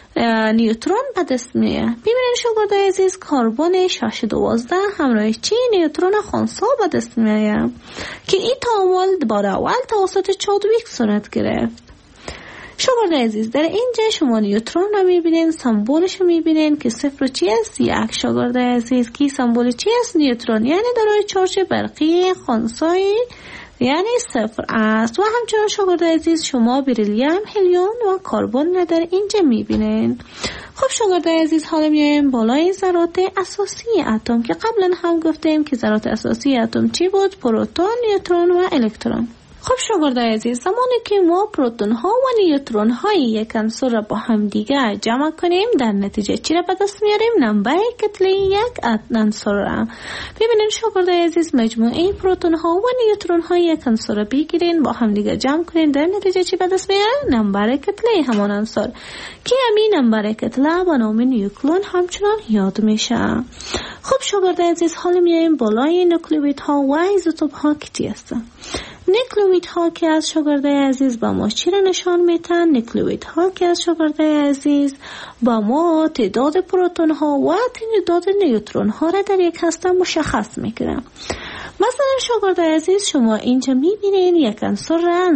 نیوترون به دست میاد. ببینید شاگردای عزیز کربن 612 همراه چی نیوترون خنثی به دست میاد که این تعامل بار اول توسط چادویک صورت گرفت. شاگردای عزیز در اینجا شما نیوترون رو میبینین، سمبولش رو میبینین که صفر چی است؟ یک. شاگردای عزیز کی سمبول چی است؟ نیوترون، یعنی دارای چارج برقی خنثی یعنی صفر است. و همچنان شاگردای عزیز شما بریلیوم، هلیوم و کربن را در اینجا میبینین. خب شاگردای عزیز حالا میایم بالای ذرات اساسی اتم که قبلا هم گفتیم که ذرات اساسی اتم چی بود؟ پروتون، نیوترون و الکترون. خب شاگردای عزیز زمانی که ما پروتون ها و نیوترون های یک عنصر را با هم دیگه جمع کنیم در نتیجه چی را به دست میاریم؟ نمبر کتله یک عنصر را. ببینید شاگردای عزیز مجموعه پروتون ها و نیوترون های یک عنصر را بگیرین با هم دیگه جمع کنین، در نتیجه چی به دست میاریم؟ نمبر کتله همان عنصر که همین نمبر کتله به نام نیوکلون همچنان یاد میشه. خب شاگردای عزیز حالا میایم بالای نوکلئیدها و ایزوتوپ ها چی هستن؟ نوکلئیدها که از شاگردای عزیز با ما چی را نشان میتن؟ نوکلئیدها که از شاگردای عزیز با ما تعداد پروتون ها و تعداد نیوترون ها را در یک هسته مشخص میکنن. مثلا شاگردای عزیز شما اینجا میبینین یک عنصر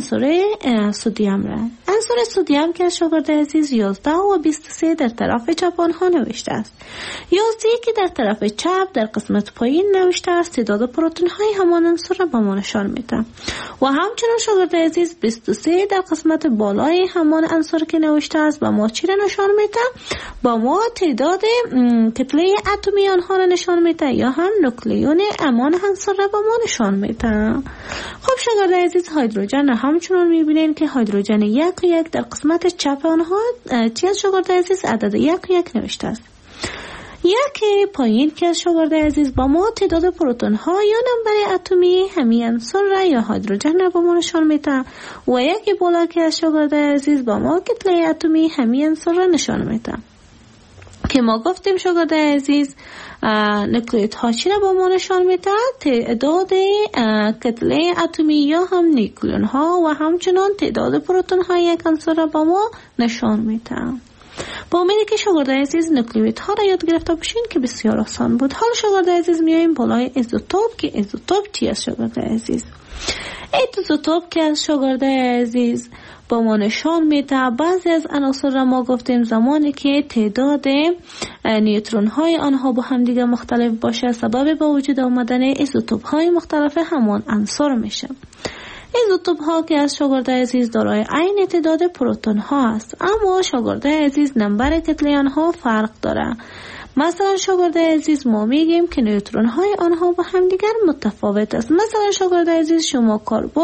سدیم را. عنصر سدیم که از شاگردای عزیز 11 و 23 در طرف چپ آنها نوشته است. 11 که در طرف چپ در قسمت پایین نوشته است تعداد پروتون های همان عنصر را به ما نشان میده. و همچنین شاگردای عزیز 23 در قسمت بالای همان عنصر که نوشته است به ما چی را نشان میده؟ با ما تعداد کتله اتمی آنها را نشان میده یا هم نوکلیون امان عنصر را به ما نشان میده. خب شاگردای عزیز هیدروژن را همچنان میبینین که هیدروژن 1 در قسمت چپ آنها چی از شاگردای عزیز عدد 1 نوشته است. یک پایین که از شاگردای عزیز با ما تعداد پروتون ها یا نمبر اتمی همین عنصر را یا هیدروژن را با ما نشان میده و یک بالا که از شاگردای عزیز با ما کتله اتمی همین عنصر را نشان میده که ما گفتیم شاگردای عزیز نوکلئیدها چی را با ما نشان میده؟ تعداد کتله اتمی یا هم نیوکلئون ها و همچنان تعداد پروتون های یک عنصر را با ما نشان میده. با امیدی که شاگردای عزیز نوکلئیدها را یاد گرفته باشین که بسیار آسان بود. حالا شاگردای عزیز میایم بالای ایزوتوپ که ایزوتوپ چی است شاگردای عزیز؟ ایزوتوپ که از شاگردای عزیز با ما نشان میده بعضی از عناصر را ما گفتیم زمانی که تعداد نیوترون های آنها با هم دیگه مختلف باشه سبب به وجود آمدن ایزوتوپ های مختلف همان عنصر میشه. ایزوتوپ ها که از شاگردای عزیز دارای عین تعداد پروتون ها است اما شاگردای عزیز نمبر کتله آنها فرق داره. مثلا شاگردای عزیز ما میگیم که نیوترون های آنها با هم دیگر متفاوت است. مثلا شاگردای عزیز شما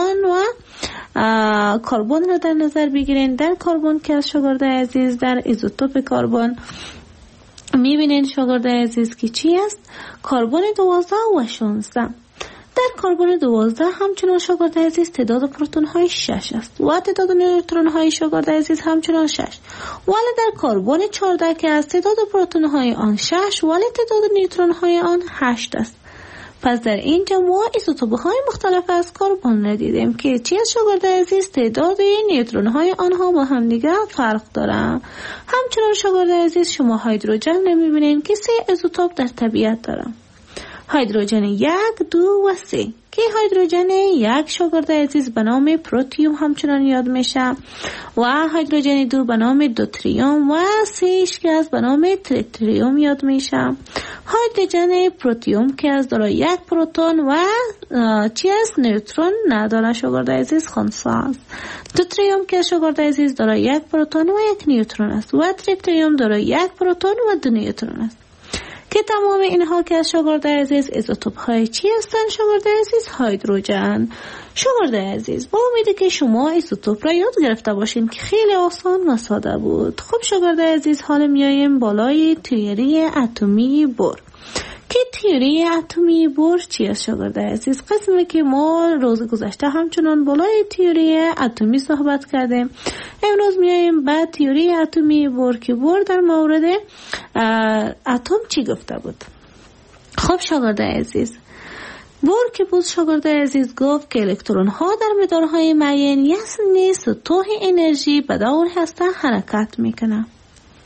کربن را در نظر بگیرین. در کربن که از شاگردای عزیز در ایزوتوپ کربن میبینین شاگردای عزیز که چی است؟ کربن 12 و 16. در کربن 12 همچنان شاگردای عزیز تعداد پروتون های 6 است و تعداد نیوترون های شاگردای عزیز همچنان 6. ولی در کربن 14 که از تعداد پروتون های آن 6 ولی تعداد نیوترون های آن 8 است. پس در اینجا ما ایزوتوپ های مختلف از کربن را دیدیم که چی از شاگردای عزیز تعداد نیوترون های آنها با هم دیگر فرق دارند. همچنان شاگردای عزیز شما هیدروژن را میبینید که 3 ایزوتوپ در طبیعت دارند. هیدروژن 1، 2 و 3 که هیدروژن 1 شاگردای عزیز به نام پروتیوم همچنان یاد میشه و هیدروژن 2 به نام دوتریوم و 3 که از به نام تریتریوم یاد میشه. هیدروژن پروتیوم که از دارای 1 پروتون و چی است؟ نیوترون نداره شاگردای عزیز خنثی است. دوتریوم که شاگردای عزیز دارای 1 پروتون و 1 نیوترون است و تریتریوم دارای 1 پروتون و 2 نیوترون است که تمام اینها که از شاگردای عزیز ایزوتوپ های چی هستن شاگردای عزیز؟ هیدروژن. شاگردای عزیز با امیدی که شما ایزوتوپ را یاد گرفته باشین که خیلی آسان و ساده بود. خب شاگردای عزیز حالا میایم بالای تئوری اتمی بور که تئوری اتمی بور چی است شاگردای عزیز؟ قسمی که ما روز گذشته همچنان بالای تئوری اتمی صحبت کردیم. امروز میایم به تئوری اتمی بور که بور در مورد اتم چی گفته بود. خب شاگردای عزیز بور که بود شاگردای عزیز گفت که الکترون ها در مدارهای معین یعنی سطوح انرژی به دور هسته حرکت میکنه.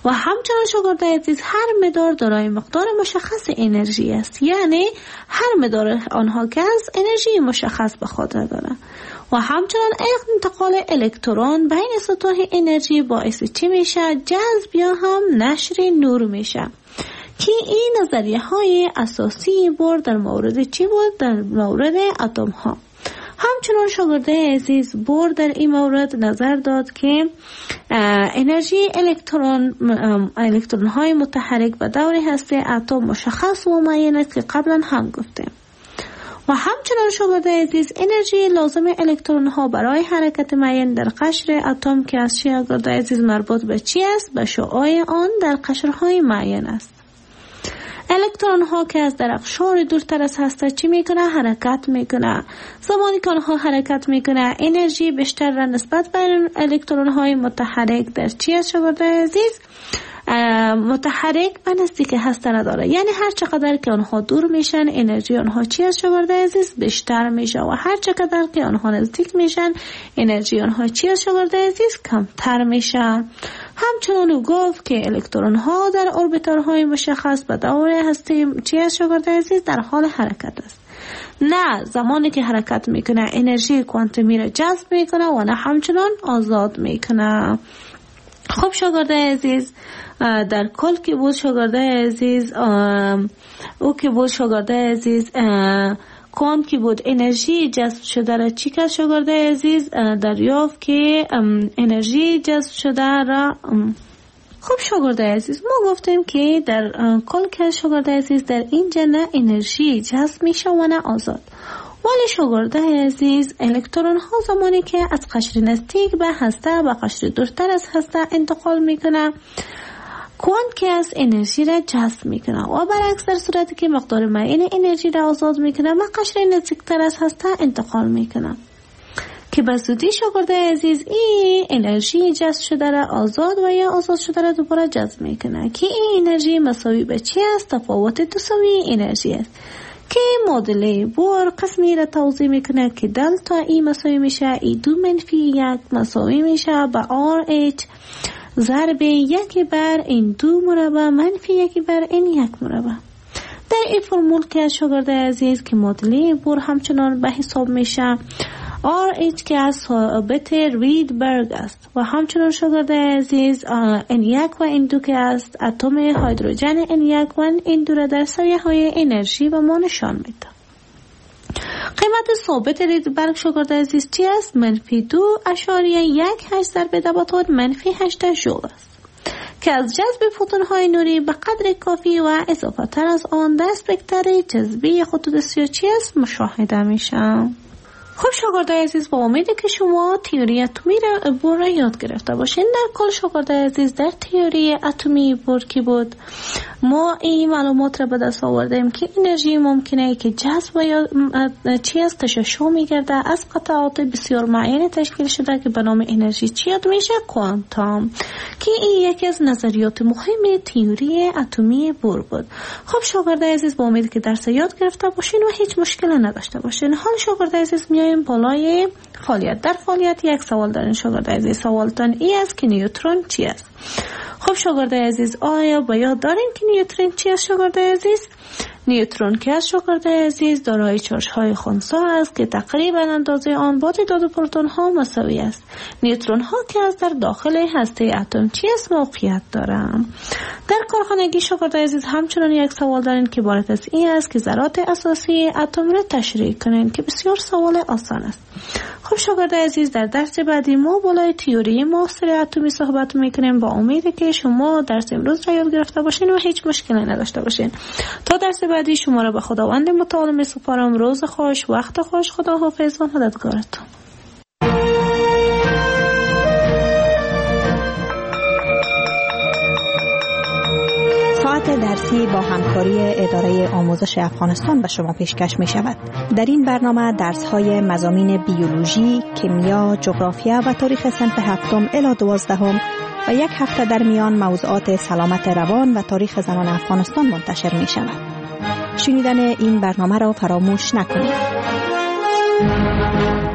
و همچنان شاگرد عزیز هر مدار دارای مقدار مشخص انرژی است، یعنی هر مدار آنها که از انرژی مشخص به خود دارند. و همچنان انتقال الکترون بین سطوح انرژی باعث چی میشه؟ جذب یا هم نشر نور میشه، که این نظریه های اساسی بود در مورد چی بود؟ در مورد اتم ها. همچنان شاگرد عزیز بود در این مورد نظر داد که انرژی الکترون های متحرک به دور هسته اتم مشخص و معین است که قبلا هم گفتیم. و همچنان شاگرد عزیز انرژی لازم الکترون ها برای حرکت معین در قشر اتم که از شاگرد عزیز مربوط به چی است؟ به شعاع آن در قشرهای معین است. الکترون ها که از درخشار دورتر از هسته چی میکنه؟ حرکت میکنه. زمانی که آنها حرکت میکنه انرژی بیشتر را نسبت به الکترون های متحرک در چی است شاگرد عزیز؟ متحرک به نزدیک هسته نداره، یعنی هر چقدر که آنها دور میشن انرژی آنها چی است شاگرد عزیز؟ بیشتر میشه، و هر چقدر که آنها نزدیک میشن انرژی آنها چی است شاگرد عزیز؟ کمتر میشه. همچنان او گفت که الکترون ها در اوربیتال‌های مشخص به دور هسته چی است شاگرد عزیز؟ در حال حرکت است. نه زمانی که حرکت میکنه انرژی کوانتومی را جذب میکنه و نه همچنان آزاد میکنه. خب شاگرد عزیز در کل که بود شاگرد عزیز او که بود شاگرد عزیز کوانت که بود انرژی جذب شده را چی که شاگرد عزیز دریافت که انرژی جذب شده را خب شاگرد عزیز ما گفتیم که در کل که شاگرد عزیز در اینجا نه انرژی جذب میشه و نه آزاد. ولی شاگرد عزیز الکترون ها زمانی که از قشر نزدیک به هسته و قشر دورتر از هسته انتقال میکنه کوانت که از انرژی را جذب میکنه، و برعکس در صورتی که مقدار معین انرژی را آزاد میکنه و قشر نزدیکتر از هسته انتقال میکنه، که به زودی شاگرد عزیز این انرژی جذب شده را آزاد و یا آزاد شده را دوباره جذب میکنه، که این انرژی مساوی به چی است؟ تفاوت دوسوی انرژی است، که معادله بور قسمی را توضیح میکنه که دلتا ای مساوی میشه ای دو منفی یک مساوی میشه به RH ضرب یکی بر این دو مربع منفی یکی بر این یک مربع. در این فرمول که شاگرد عزیز که معادله بور همچنان به حساب میشه RH که از ثابت ریدبرگ است، و همچنان شاگرد عزیز N1 و N2 که است اتم هیدروژن N1 و N2 را در سویه های انرژی و ما نشان میده. قیمت ثابت ریدبرگ شاگرد عزیز چی است؟ -2.18 ضرب 10⁻⁻8 ژول است، که از جذب فوتون های نوری به قدر کافی و اضافه تر از آن در اسپکتر جذبی خطوط سیاه چی است؟ مشاهده میشه. خب شاگرد عزیز با امیده که شما تئوری اتمی بور را یاد گرفته باشین. در کل شاگرد عزیز در تئوری اتمی بور کی بود ما این معلومات را به دست آوردیم که انرژی ممکنه که جذب یا چی است تشعشع میگرده از قطعات بسیار معین تشکیل شده که به نام انرژی چی یاد میشه؟ کوانتوم، که این یکی از نظریات مهم تئوری اتمی بور بود. خب شاگرد عزیز با امید که درس یاد گرفته باشین و هیچ مشکلی نداشته باشین. حال شاگرد عزیز میایم بالای فعالیت. در فعالیت یک سوال دارین شاگرد عزیز. سوالتان ای است که نیوترون چی است؟ خب شاگرد عزیز آیا با یاد دارین که نیوترون چی است شاگرد عزیز؟ نیوترون که از شاگرد عزیز دارای چارج های خنثی است که تقریبا اندازه آن با تعداد پروتون ها مساوی است. نیوترون ها که از در داخل هسته اتم چی است موقعیت دارند؟ در کارخانگی شاگرد عزیز همچنان یک سوال دارین که عبارت از این است که ذرات اساسی اتم را تشریح کنین، که بسیار سوال آسان است. خب شاگرد عزیز در درس بعدی ما بالای تئوری معاصر اتمی صحبت میکنیم با امید که شما درس امروز را یاد گرفته باشین و هیچ مشکلی نداشته باشین. تا درس بعدی شما را به خداوند متعال میسپارم. روز خوش، وقت خوش، خدا حافظ و مددگارتون. ساعت درسی با همکاری اداره آموزش افغانستان به شما پیشکش می شود. در این برنامه درس های مضامین بیولوژی، کیمیا، جغرافیا و تاریخ صنف 7 الی 12 و یک هفته در میان موضوعات سلامت روان و تاریخ زنان افغانستان منتشر می شود. شنیدن این برنامه را فراموش نکنید.